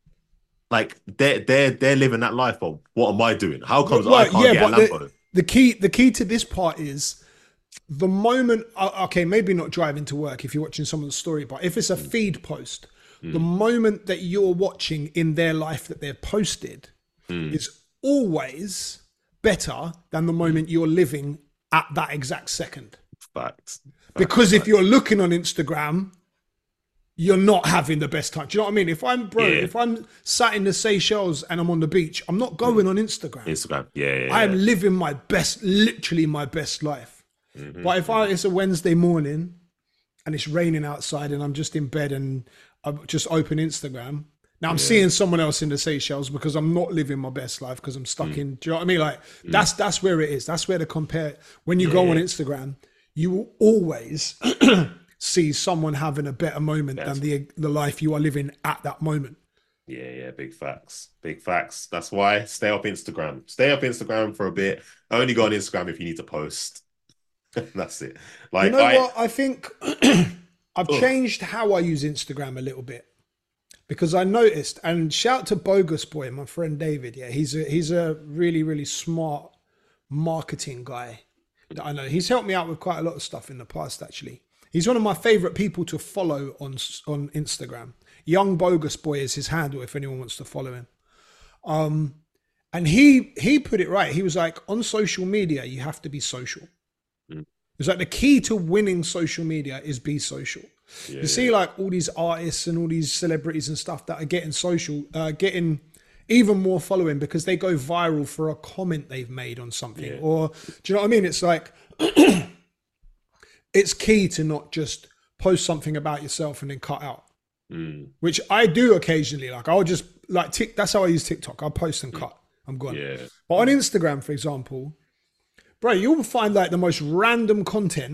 S2: Like they're they're they're living that life, but what am I doing? How comes I
S1: Right,
S2: can't
S1: yeah,
S2: get a
S1: but
S2: Lambo?
S1: the, the key the key to this part is the moment. uh, Okay, maybe not driving to work if you're watching someone's story, but if it's a feed post, the moment that you're watching in their life that they've posted is always better than the moment you're living at that exact second.
S2: Facts.
S1: Because if you're looking on Instagram, you're not having the best time. Do you know what I mean? If I'm bro,
S2: Yeah.
S1: if I'm sat in the Seychelles and I'm on the beach, I'm not going on Instagram.
S2: Instagram, yeah, yeah,
S1: I
S2: yeah.
S1: am living my best, literally my best life.
S2: Mm-hmm.
S1: But if I, it's a Wednesday morning and it's raining outside and I'm just in bed and I just open Instagram. Now I'm seeing someone else in the Seychelles because I'm not living my best life because I'm stuck
S2: Mm.
S1: in. Do you know what I mean? Like that's that's where it is. That's where the compare. When you go on Instagram, you will always see someone having a better moment
S2: Yes.
S1: than the the life you are living at that moment.
S2: Yeah, yeah, big facts. Big facts. That's why stay off Instagram. Stay off Instagram for a bit. Only go on Instagram if you need to post. That's it. Like
S1: You know
S2: I,
S1: what? I think I've
S2: Ugh.
S1: changed how I use Instagram a little bit because I noticed. And shout to Bogus Boy, my friend David. Yeah, he's a he's a really really smart marketing guy that I know. He's helped me out with quite a lot of stuff in the past, actually. He's one of my favorite people to follow on on Instagram. Young Bogus Boy is his handle if anyone wants to follow him. Um, and he he put it right. He was like, on social media, you have to be social. Mm. It's like the key to winning social media is be social. Yeah, you see, yeah. like all these artists and all these celebrities and stuff that are getting social, uh, getting even more following because they go viral for a comment they've made on something. Yeah. Or do you know what I mean? It's like, it's key to not just post something about yourself and then cut out, mm. which I do occasionally. Like I'll just like, tick, that's how I use TikTok. I'll post and cut. I'm gone. Yeah. But on Instagram, for example, bro, you'll find like the most random content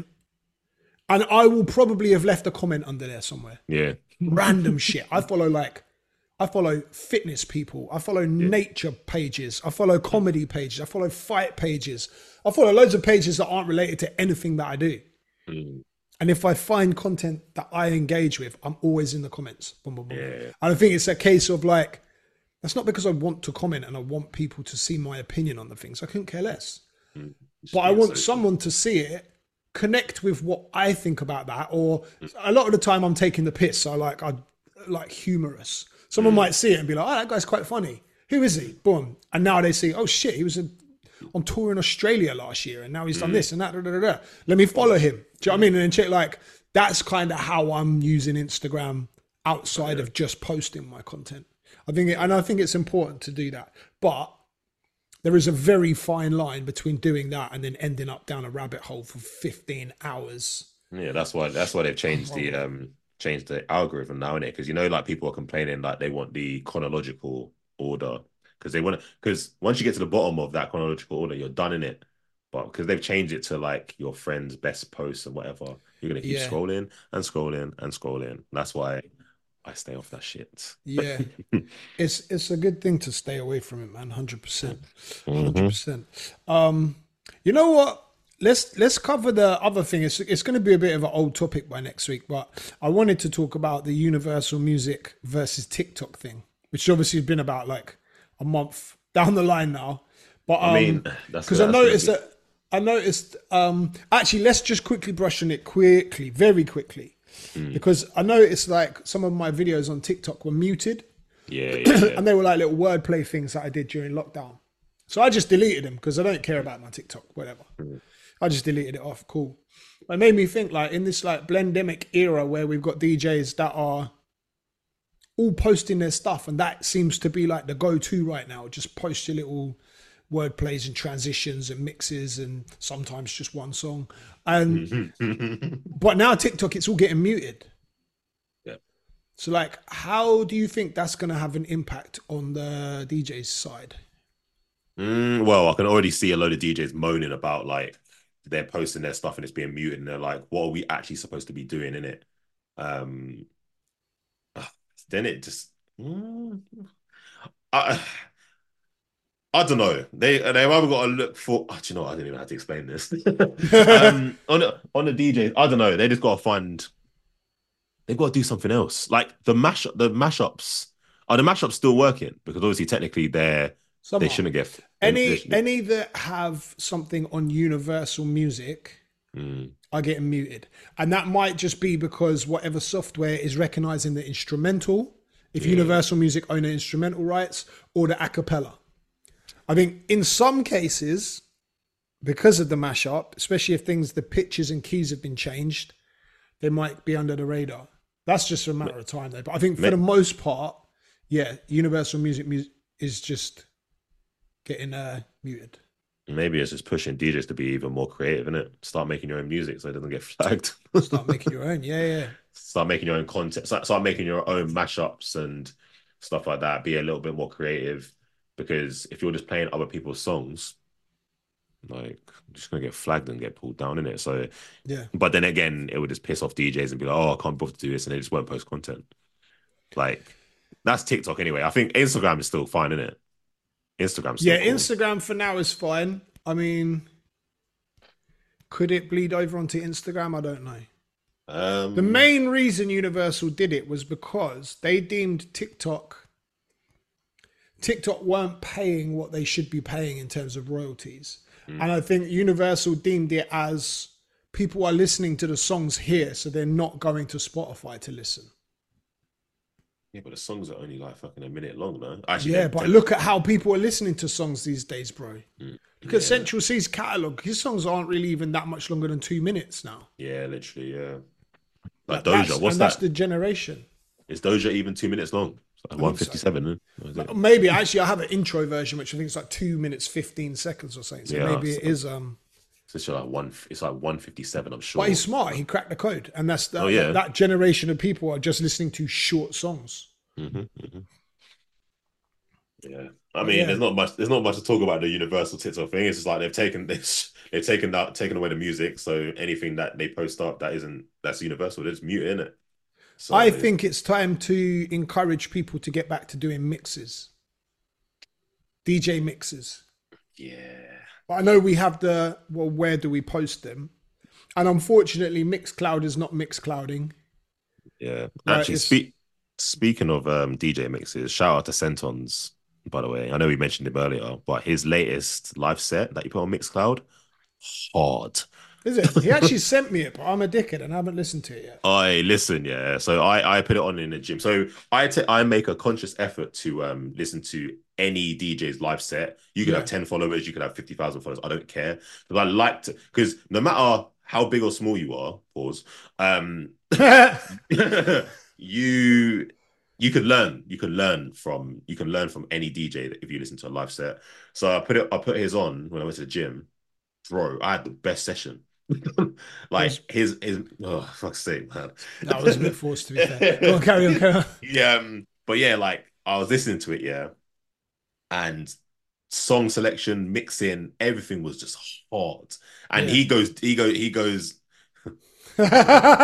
S1: and I will probably have left a comment under there somewhere.
S2: Yeah.
S1: Random shit. I follow like, I follow fitness people. I follow yeah. nature pages. I follow comedy pages. I follow fight pages. I follow loads of pages that aren't related to anything that I do. Mm. And if I find content that I engage with, I'm always in the comments. Boom, boom, boom. Yeah. And I think it's a case of like, that's not because I want to comment and I want people to see my opinion on the things. I couldn't care less. Mm. But I want so someone to see it, connect with what I think about that. Or mm. a lot of the time I'm taking the piss. So like, I like humorous. Someone mm. might see it and be like, oh, that guy's quite funny. Who is he? Boom. And now they see, oh shit, he was a, on tour in Australia last year and now he's done mm. this and that. Da, da, da, da. Let me follow him. Do you know what I mean? And then check, like, that's kind of how I'm using Instagram outside yeah. of just posting my content. I think, it, and I think it's important to do that. But there is a very fine line between doing that and then ending up down a rabbit hole for fifteen hours.
S2: Yeah, that's why, that's why they've changed the, um, change the algorithm now, innit? Because you know, like people are complaining like they want the chronological order because they want to. Because once you get to the bottom of that chronological order, you're done in it. But because they've changed it to like your friend's best posts and whatever, you're gonna keep yeah. scrolling and scrolling and scrolling. That's why I stay off that shit.
S1: Yeah, it's it's a good thing to stay away from it, man. Hundred percent, hundred percent. Um, you know what? Let's let's cover the other thing. It's it's going to be a bit of an old topic by next week, but I wanted to talk about the Universal Music versus TikTok thing, which obviously has been about like a month down the line now. But um, I mean, because I noticed that I noticed. Um, actually, let's just quickly brush on it quickly, very quickly, mm. because I noticed like some of my videos on TikTok were muted.
S2: Yeah, yeah, yeah.
S1: And they were like little wordplay things that I did during lockdown. So I just deleted them because I don't care about my TikTok, whatever. Mm. I just deleted it off. Cool. It made me think like in this like blendemic era where we've got D Js that are all posting their stuff and that seems to be like the go-to right now. Just post your little word plays and transitions and mixes and sometimes just one song. And but now TikTok, it's all getting muted.
S2: Yeah.
S1: So like, how do you think that's going to have an impact on the D J's side?
S2: Mm, well, I can already see a load of D Js moaning about like, they're posting their stuff and it's being muted and they're like, what are we actually supposed to be doing in it? Um, then it just, mm, I, I don't know. They, they've either got to look for, oh, do you know what? I didn't even have to explain this. um, on, the, on the D Js, I don't know. They just got to find, they've got to do something else. Like the mash, the mashups, are the mashups still working? Because obviously technically they're, Some they shouldn't get
S1: any any that have something on Universal Music mm. are getting muted, and that might just be because whatever software is recognizing the instrumental. If yeah. Universal Music own the instrumental rights or the acapella, I think in some cases, because of the mashup, especially if things the pitches and keys have been changed, they might be under the radar. That's just a matter of time, though. But I think for the most part, yeah, Universal Music mu- is just getting uh, muted.
S2: Maybe it's just pushing D Js to be even more creative, innit? Start making your own music so it doesn't get flagged.
S1: Start making your own, yeah, yeah.
S2: Start making your own content. Start making your own mashups and stuff like that. Be a little bit more creative, because if you're just playing other people's songs, like, you're just gonna get flagged and get pulled down, innit? So
S1: yeah. But
S2: then again, it would just piss off D Js and be like, oh, I can't bother to do this, and they just won't post content. Like, that's TikTok anyway. I think Instagram is still fine, innit? Instagram.
S1: Yeah,
S2: cool.
S1: Instagram for now is fine. I mean, could it bleed over onto Instagram? I don't know.
S2: Um,
S1: the main reason Universal did it was because they deemed TikTok, TikTok weren't paying what they should be paying in terms of royalties.
S2: Mm.
S1: And I think Universal deemed it as people are listening to the songs here, so they're not going to Spotify to listen.
S2: Yeah, but the songs are only like fucking a minute long, man. Actually,
S1: Yeah,
S2: they're
S1: but
S2: ten-
S1: look at how people are listening to songs these days, bro.
S2: Mm.
S1: Look at
S2: Yeah.
S1: Central C's catalogue. His songs aren't really even that much longer than two minutes now.
S2: Yeah, literally, yeah.
S1: Like
S2: Like
S1: that's,
S2: Doja, what's
S1: and that's
S2: that?
S1: the generation.
S2: Is Doja even two minutes long? It's like
S1: think
S2: one fifty-seven.
S1: so.
S2: Huh? Or is it?
S1: Maybe actually I have an intro version which I think is like two minutes fifteen seconds or something. So
S2: Yeah,
S1: maybe it
S2: so-
S1: is. Um,
S2: It's like one. It's like one fifty-seven. I'm sure.
S1: but he's smart. He cracked the code, and that's that.
S2: Oh, yeah.
S1: That generation of people are just listening to short songs.
S2: hmm hmm Yeah, I
S1: But
S2: mean,
S1: yeah.
S2: there's not much. There's not much to talk about the Universal TikTok thing. It's just like they've taken this. They've taken that, taken away the music. So anything that they post up that isn't that's Universal, they just mute it, innit? So
S1: I think it's time to encourage people to get back to doing mixes, D J mixes.
S2: yeah,
S1: But I know we have the, well, where do we post them? And unfortunately, Mixcloud is not Mixclouding.
S2: yeah.
S1: Right,
S2: Actually,
S1: it's-
S2: speak speaking of um, D J mixes, shout out to Centons. By the way, I know we mentioned him earlier, but his latest live set that he put on Mixcloud, hard.
S1: Is it? He actually sent me it, but I'm a dickhead and I haven't listened to it yet.
S2: I listen, yeah. So I I put it on in the gym. So I ta- I make a conscious effort to um listen to any D J's live set. You could
S1: Yeah.
S2: have ten followers, you could have fifty thousand followers. I don't care because I like to. Because no matter how big or small you are, pause. Um, you you could learn. You can learn from you can learn from any D J if you listen to a live set. So I put it. I put his on when I went to the gym. Bro, I had the best session. Like his his oh fuck's sake, man.
S1: That was a bit forced, to be fair. Go on, carry on, carry on.
S2: Yeah, um, but yeah, like I was listening to it, yeah, and song selection, mixing, everything was just hard. And
S1: Yeah.
S2: he goes, he go, he goes.
S1: Go
S2: He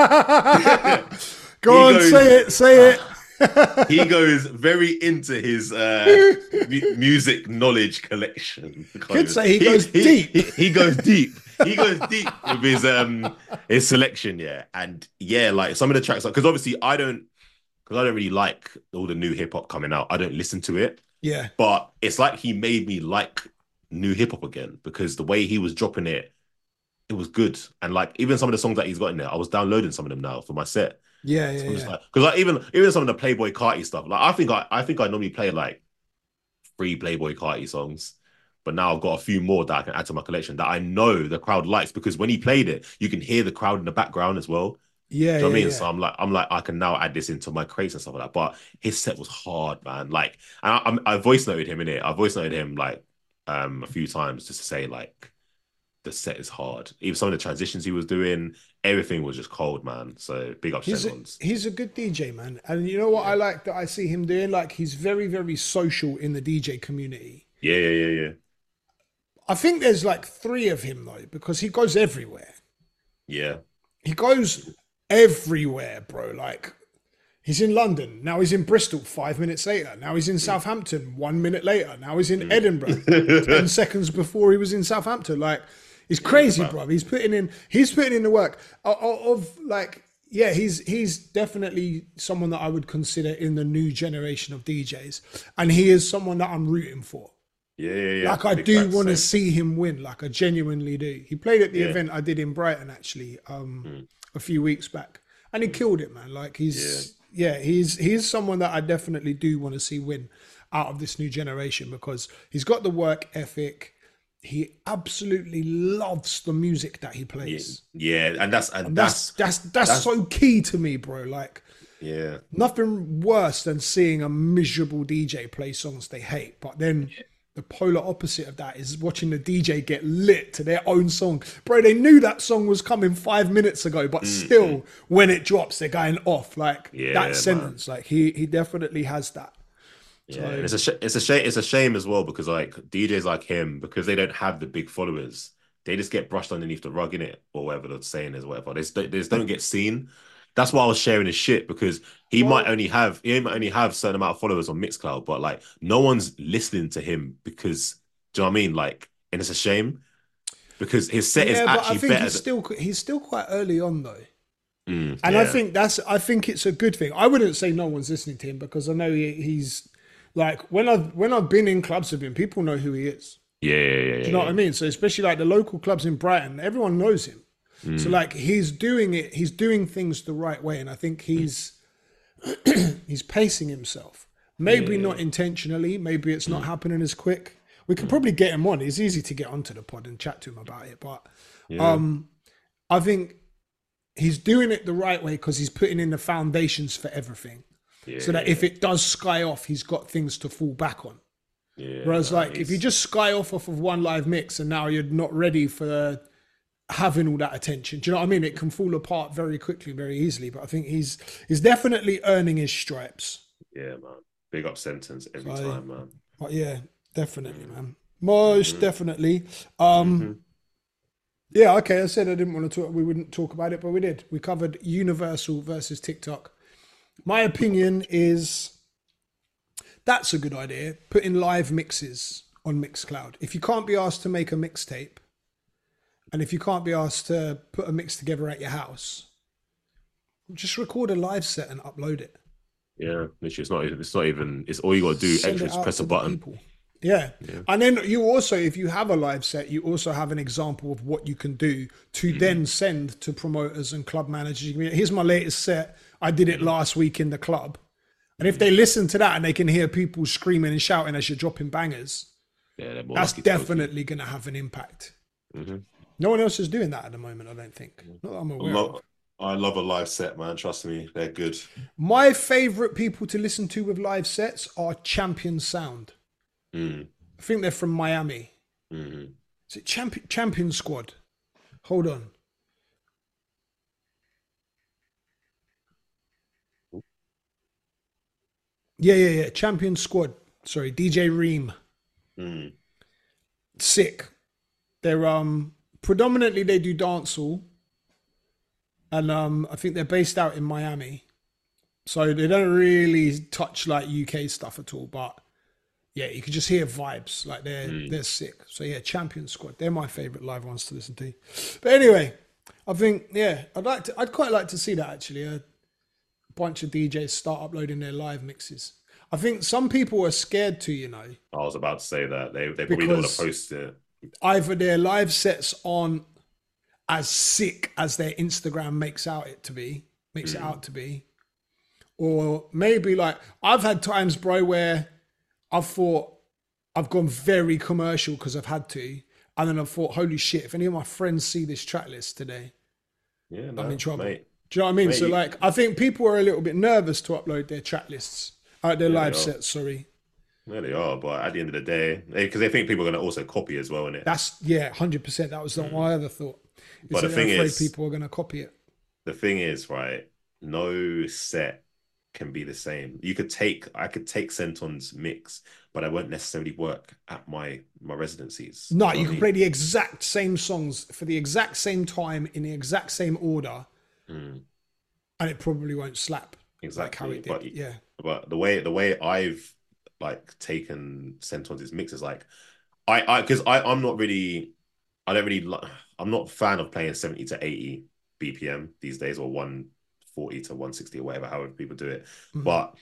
S1: on,
S2: goes-
S1: say it, say it.
S2: He goes very into his uh, mu- music knowledge collection.
S1: Could say he goes deep.
S2: He, he goes deep. He goes deep with his um his selection, yeah, and yeah, like some of the tracks, because obviously I don't, because I don't really like all the new hip hop coming out. I don't listen to it,
S1: Yeah,
S2: but it's like he made me like new hip hop again because the way he was dropping it, it was good, and like even some of the songs that he's got in there, I was downloading some of them now for my set.
S1: yeah,
S2: So
S1: yeah.
S2: I'm just
S1: yeah.
S2: like, because like even even some of the Playboy Carti stuff, like I think I I think I normally play like three Playboy Carti songs, but now I've got a few more that I can add to my collection that I know the crowd likes because when he played it, you can hear the crowd in the background as well.
S1: Yeah,
S2: Do you know
S1: yeah,
S2: what I mean?
S1: yeah.
S2: So I'm like, I'm like, I can now add this into my crates and stuff like that. But his set was hard, man. Like, and I, I'm- I voice noted him in it. I voice noted him like um a few times just to say like the set is hard. Even some of the transitions he was doing, everything was just cold, man. So big up
S1: He's a,
S2: Shenlons.
S1: he's a good D J, man. And you know what I like that I see him doing? Like, he's very, very social in the D J community.
S2: Yeah, yeah, yeah, yeah.
S1: I think there's like three of him, though, because he goes everywhere.
S2: Yeah.
S1: He goes everywhere, bro. Like, he's in London. Now he's in Bristol five minutes later. Now he's in Southampton one minute later. Now he's in Edinburgh ten seconds before he was in Southampton. Like, it's crazy, bro. He's putting in, he's putting in the work of, of like, yeah, he's he's definitely someone that I would consider in the new generation of D Js. And he is someone that I'm rooting for.
S2: Yeah, yeah, yeah.
S1: Like, I
S2: Big
S1: do
S2: facts,
S1: want to
S2: same.
S1: see him win. Like, I genuinely do. He played at the
S2: Yeah.
S1: event I did in Brighton, actually, um,
S2: Mm.
S1: a few weeks back. And he killed it, man. Like, he's, yeah, he's he's someone that I definitely do want to see win out of this new generation because he's got the work ethic. He absolutely loves the music that he
S2: Yeah,
S1: plays.
S2: yeah, and that's and
S1: That's,
S2: that's
S1: that's, that's,
S2: that's-
S1: so key to me, bro. Like,
S2: yeah,
S1: nothing worse than seeing a miserable D J play songs they hate. But then the polar opposite of that is watching the D J get lit to their own song. Bro, they knew that song was coming five minutes ago, but still, when it drops, they're going off. Like,
S2: Yeah,
S1: that
S2: man.
S1: sentence, like, he he definitely has that.
S2: yeah. And it's a sh- it's a shame it's a shame as well because like D Js like him because they don't have the big followers, they just get brushed underneath the rug in it or whatever the saying is, whatever. They just, don't- they just don't get seen. That's why I was sharing his shit because he
S1: Well-
S2: might only have he might only have a certain amount of followers on Mixcloud, but like no one's listening to him because do you know what I mean? Like, and it's a shame because his set is
S1: Yeah, but I
S2: actually
S1: think
S2: better.
S1: he's still he's still quite early on though.
S2: than, Mm,
S1: And I
S2: yeah.
S1: think that's I think it's a good thing. I wouldn't say no one's listening to him because I know he, he's like when I've when I've been in clubs with him, people know who he is.
S2: Yeah, yeah, yeah,
S1: Do
S2: yeah.
S1: you know what
S2: yeah.
S1: I mean? So especially like the local clubs in Brighton, everyone knows him. So
S2: Mm,
S1: like he's doing it, he's doing things the right way, and I think he's he's pacing himself. Maybe
S2: yeah.
S1: not intentionally. Maybe it's not
S2: Mm,
S1: happening as quick. We could
S2: mm,
S1: probably get him on. It's easy to get onto the pod and chat to him about it, but
S2: yeah,
S1: um, I think he's doing it the right way because he's putting in the foundations for everything,
S2: yeah,
S1: so that if
S2: yeah,
S1: it does sky off, he's got things to fall back on.
S2: yeah.
S1: Whereas,
S2: Nah,
S1: like, if you
S2: he's
S1: just sky off off of one live mix and now you're not ready for having all that attention, do you know what I mean? It can fall apart very quickly, very easily. But I think he's he's definitely earning his stripes.
S2: yeah, man. Big up sentence every
S1: So,
S2: time, man.
S1: but yeah, definitely,
S2: Mm,
S1: man. Most
S2: mm-hmm,
S1: definitely. Um,
S2: mm-hmm.
S1: yeah, okay. I said I didn't want to talk. We wouldn't talk about it, but we did. We covered Universal versus TikTok. My opinion is that's a good idea. Putting live mixes on Mixcloud. If you can't be asked to make a mixtape, and if you can't be asked to put a mix together at your house, just record a live set and upload it.
S2: Yeah, literally, it's not even. It's not even. It's all you got to do.
S1: Send
S2: Extra,
S1: it
S2: is
S1: out
S2: press a
S1: to the
S2: button.
S1: people. Yeah.
S2: Yeah.
S1: And then you also, if you have a live set, you also have an example of what you can do to
S2: Mm,
S1: then send to promoters and club managers. You can be, here's my latest set. I did it
S2: mm,
S1: last week in the club. And if
S2: mm.
S1: they listen to that and they can hear people screaming and shouting as you're dropping bangers,
S2: Yeah, they're more
S1: that's
S2: likely to go for you.
S1: definitely going to have an impact.
S2: Mm-hmm.
S1: No one else is doing that at the moment, I don't think. Not that I'm
S2: I
S1: aware of.
S2: love. I love a live set, man. Trust me, they're good.
S1: My favorite people to listen to with live sets are Champion Sound.
S2: Mm,
S1: I think they're from Miami.
S2: mm,
S1: Is it Champion, Champion Squad? Hold on. Yeah, yeah, yeah. Champion Squad. Sorry, D J Reem.
S2: mm.
S1: Sick. They're um predominantly they do dancehall, and um I think they're based out in Miami, so they don't really touch like U K stuff at all. But yeah, you can just hear vibes. Like they're
S2: Mm.
S1: they're sick. So yeah, Champion Squad. They're my favorite live ones to listen to. But anyway, I think yeah, I'd like to. I'd quite like to see that actually. A bunch of D Js start uploading their live mixes. I think some people are scared to, you know,
S2: I was about to say that they they probably don't want to
S1: because
S2: post it.
S1: either their live sets aren't as sick as their Instagram makes out it to be, makes it
S2: Mm.
S1: out to be, or maybe like I've had times, bro, where I've thought I've gone very commercial because I've had to, and then I've thought, holy shit, if any of my friends see this track list today,
S2: Yeah,
S1: I'm in
S2: no,
S1: trouble.
S2: mate.
S1: Do you know what I mean?
S2: Mate,
S1: So
S2: you,
S1: like, I think people are a little bit nervous to upload their track lists, uh, their
S2: yeah, they
S1: live
S2: are.
S1: sets. Sorry,
S2: Yeah, they are. But at the end of the day, because they, they think people are going to also copy as well, innit?
S1: that's yeah, hundred percent. That was not
S2: Mm.
S1: my other thought. Is
S2: But
S1: that
S2: the
S1: they're
S2: thing
S1: afraid
S2: is,
S1: people are going to copy it.
S2: the thing is, right? No set can be the same. You could take, I could take Centon's mix, but I won't necessarily work at my my residencies.
S1: No,
S2: Do you
S1: you
S2: know
S1: can
S2: what
S1: play the exact same songs for the exact same time in the exact same order,
S2: I mean? Mm,
S1: and it probably won't slap like how
S2: exactly.
S1: it
S2: But
S1: did. Yeah.
S2: but the way the way I've like taken Centon's mix is like I I because I I'm not really I don't really li- I'm not a fan of playing seventy to eighty B P M these days or one forty to one sixty or whatever, however people do it.
S1: Mhm.
S2: But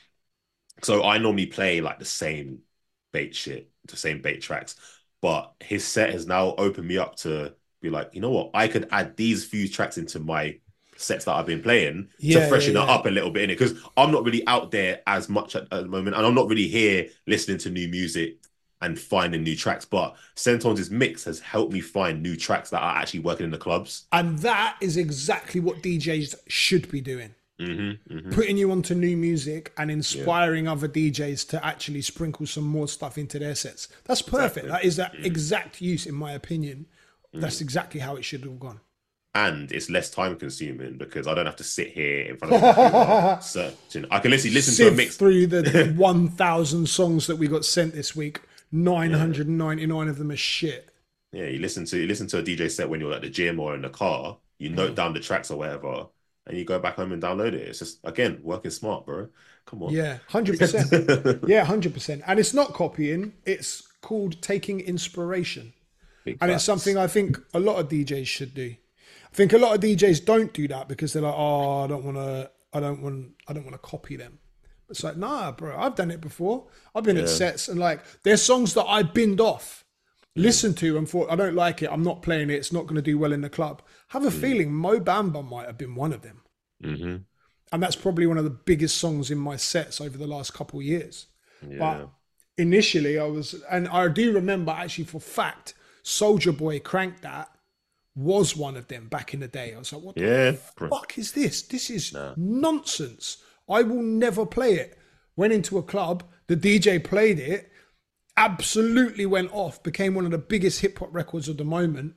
S2: so I normally play like the same bait shit, the same bait tracks. But his set has now opened me up to be like, you know what? I could add these few tracks into my sets that I've been playing to
S1: Yeah, yeah,
S2: freshen it
S1: yeah.
S2: up a little bit in it because I'm not really out there as much at, at the moment, and I'm not really here listening to new music and finding new tracks. But Centon's mix has helped me find new tracks that are actually working in the clubs.
S1: And that is exactly what D Js should be doing.
S2: hmm hmm
S1: Putting you onto new music and
S2: Yeah,
S1: inspiring other D Js to actually sprinkle some more stuff into their sets. That's perfect.
S2: exactly.
S1: That is that
S2: Mm,
S1: exact use, in my opinion. That's
S2: mm.
S1: exactly how it should have gone.
S2: And it's less time consuming because I don't have to sit here in front of a computer searching. I can literally listen to a
S1: Sift
S2: mix.
S1: through the one thousand songs that we got sent this week.
S2: Yeah,
S1: nine hundred ninety-nine of them are shit.
S2: yeah. You listen to you listen to a D J set when you're at the gym or in the car. You note down the tracks or whatever, and you go back home and download it. It's just again working smart, bro. Come on.
S1: Yeah, one hundred percent. Yeah, one hundred percent. And it's not copying, it's called taking inspiration.
S2: Big
S1: And it's something
S2: facts.
S1: I think a lot of D Js should do. I think a lot of D Js don't do that because they're like, oh, I don't want to, I don't want, I don't want to copy them. It's like, nah, bro, I've done it before. I've been at
S2: Yeah.
S1: sets and like, there's songs that I binned off listened to and thought, I don't like it, I'm not playing it, it's not going to do well in the club. Have a mm. feeling Mo Bamba might have been one of them.
S2: Mm-hmm.
S1: And that's probably one of the biggest songs in my sets over the last couple of years.
S2: Yeah.
S1: But initially I was, and I do remember actually for fact, Soulja Boy Crank That was one of them back in the day. I was like, what the
S2: yeah.
S1: fuck is this? This is
S2: nah.
S1: nonsense. I will never play it. Went into a club, the D J played it, absolutely went off, became one of the biggest hip hop records of the moment.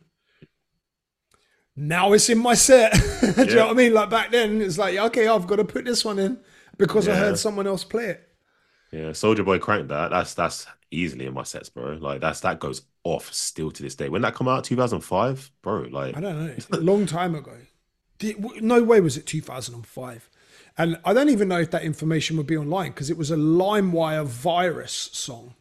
S1: Now it's in my set. Do yeah. you know what I mean? Like back then, it's like, okay, I've got to put this one in because yeah. I heard someone else play it.
S2: Yeah, Soulja Boy Crank That. That's that's easily in my sets, bro. Like that's that goes off still to this day. When that come out, two thousand five, bro. Like
S1: I don't know, a long time ago. No way was it two thousand five. And I don't even know if that information would be online because it was a LimeWire virus song.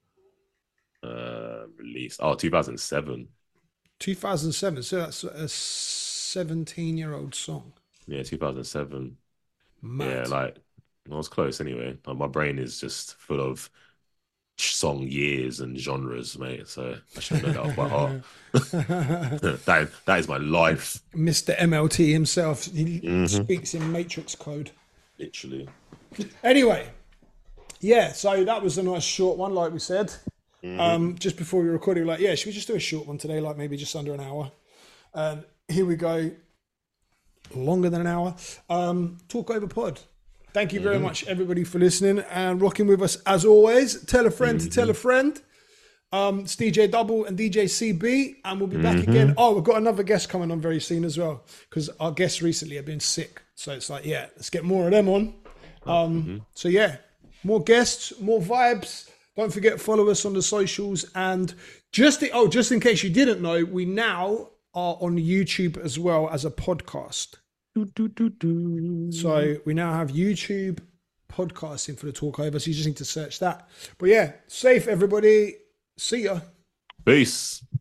S2: Uh, released oh two thousand seven.
S1: two thousand seven, so that's a seventeen-year-old song.
S2: Yeah, two thousand seven.
S1: Mad.
S2: Yeah, like I was close anyway. Like, my brain is just full of song years and genres, mate. So I should know that off by heart. that, that is my life.
S1: Mister M L T himself, he
S2: mm-hmm.
S1: speaks in Matrix code.
S2: Literally.
S1: Anyway, yeah, so that was a nice short one, like we said. Mm-hmm. Um, just before we were recording, like, yeah, should we just do a short one today, like maybe just under an hour? Um, here we go. Longer than an hour. Um, Talk Over Pod. Thank you very mm-hmm. much, everybody, for listening and rocking with us as always. Tell a friend mm-hmm. to tell a friend. Um, it's D J Double and D J C B, and we'll be back mm-hmm. again. Oh, we've got another guest coming on very soon as well, because our guests recently have been sick. So it's like, yeah, let's get more of them on. Um, mm-hmm. So yeah, more guests, more vibes. Don't forget, follow us on the socials. And just the, oh, just in case you didn't know, we now are on YouTube as well as a podcast. Do, do, do, do. So we now have YouTube podcasting for the Talk Over. So you just need to search that. But yeah, safe everybody. See ya.
S2: Peace.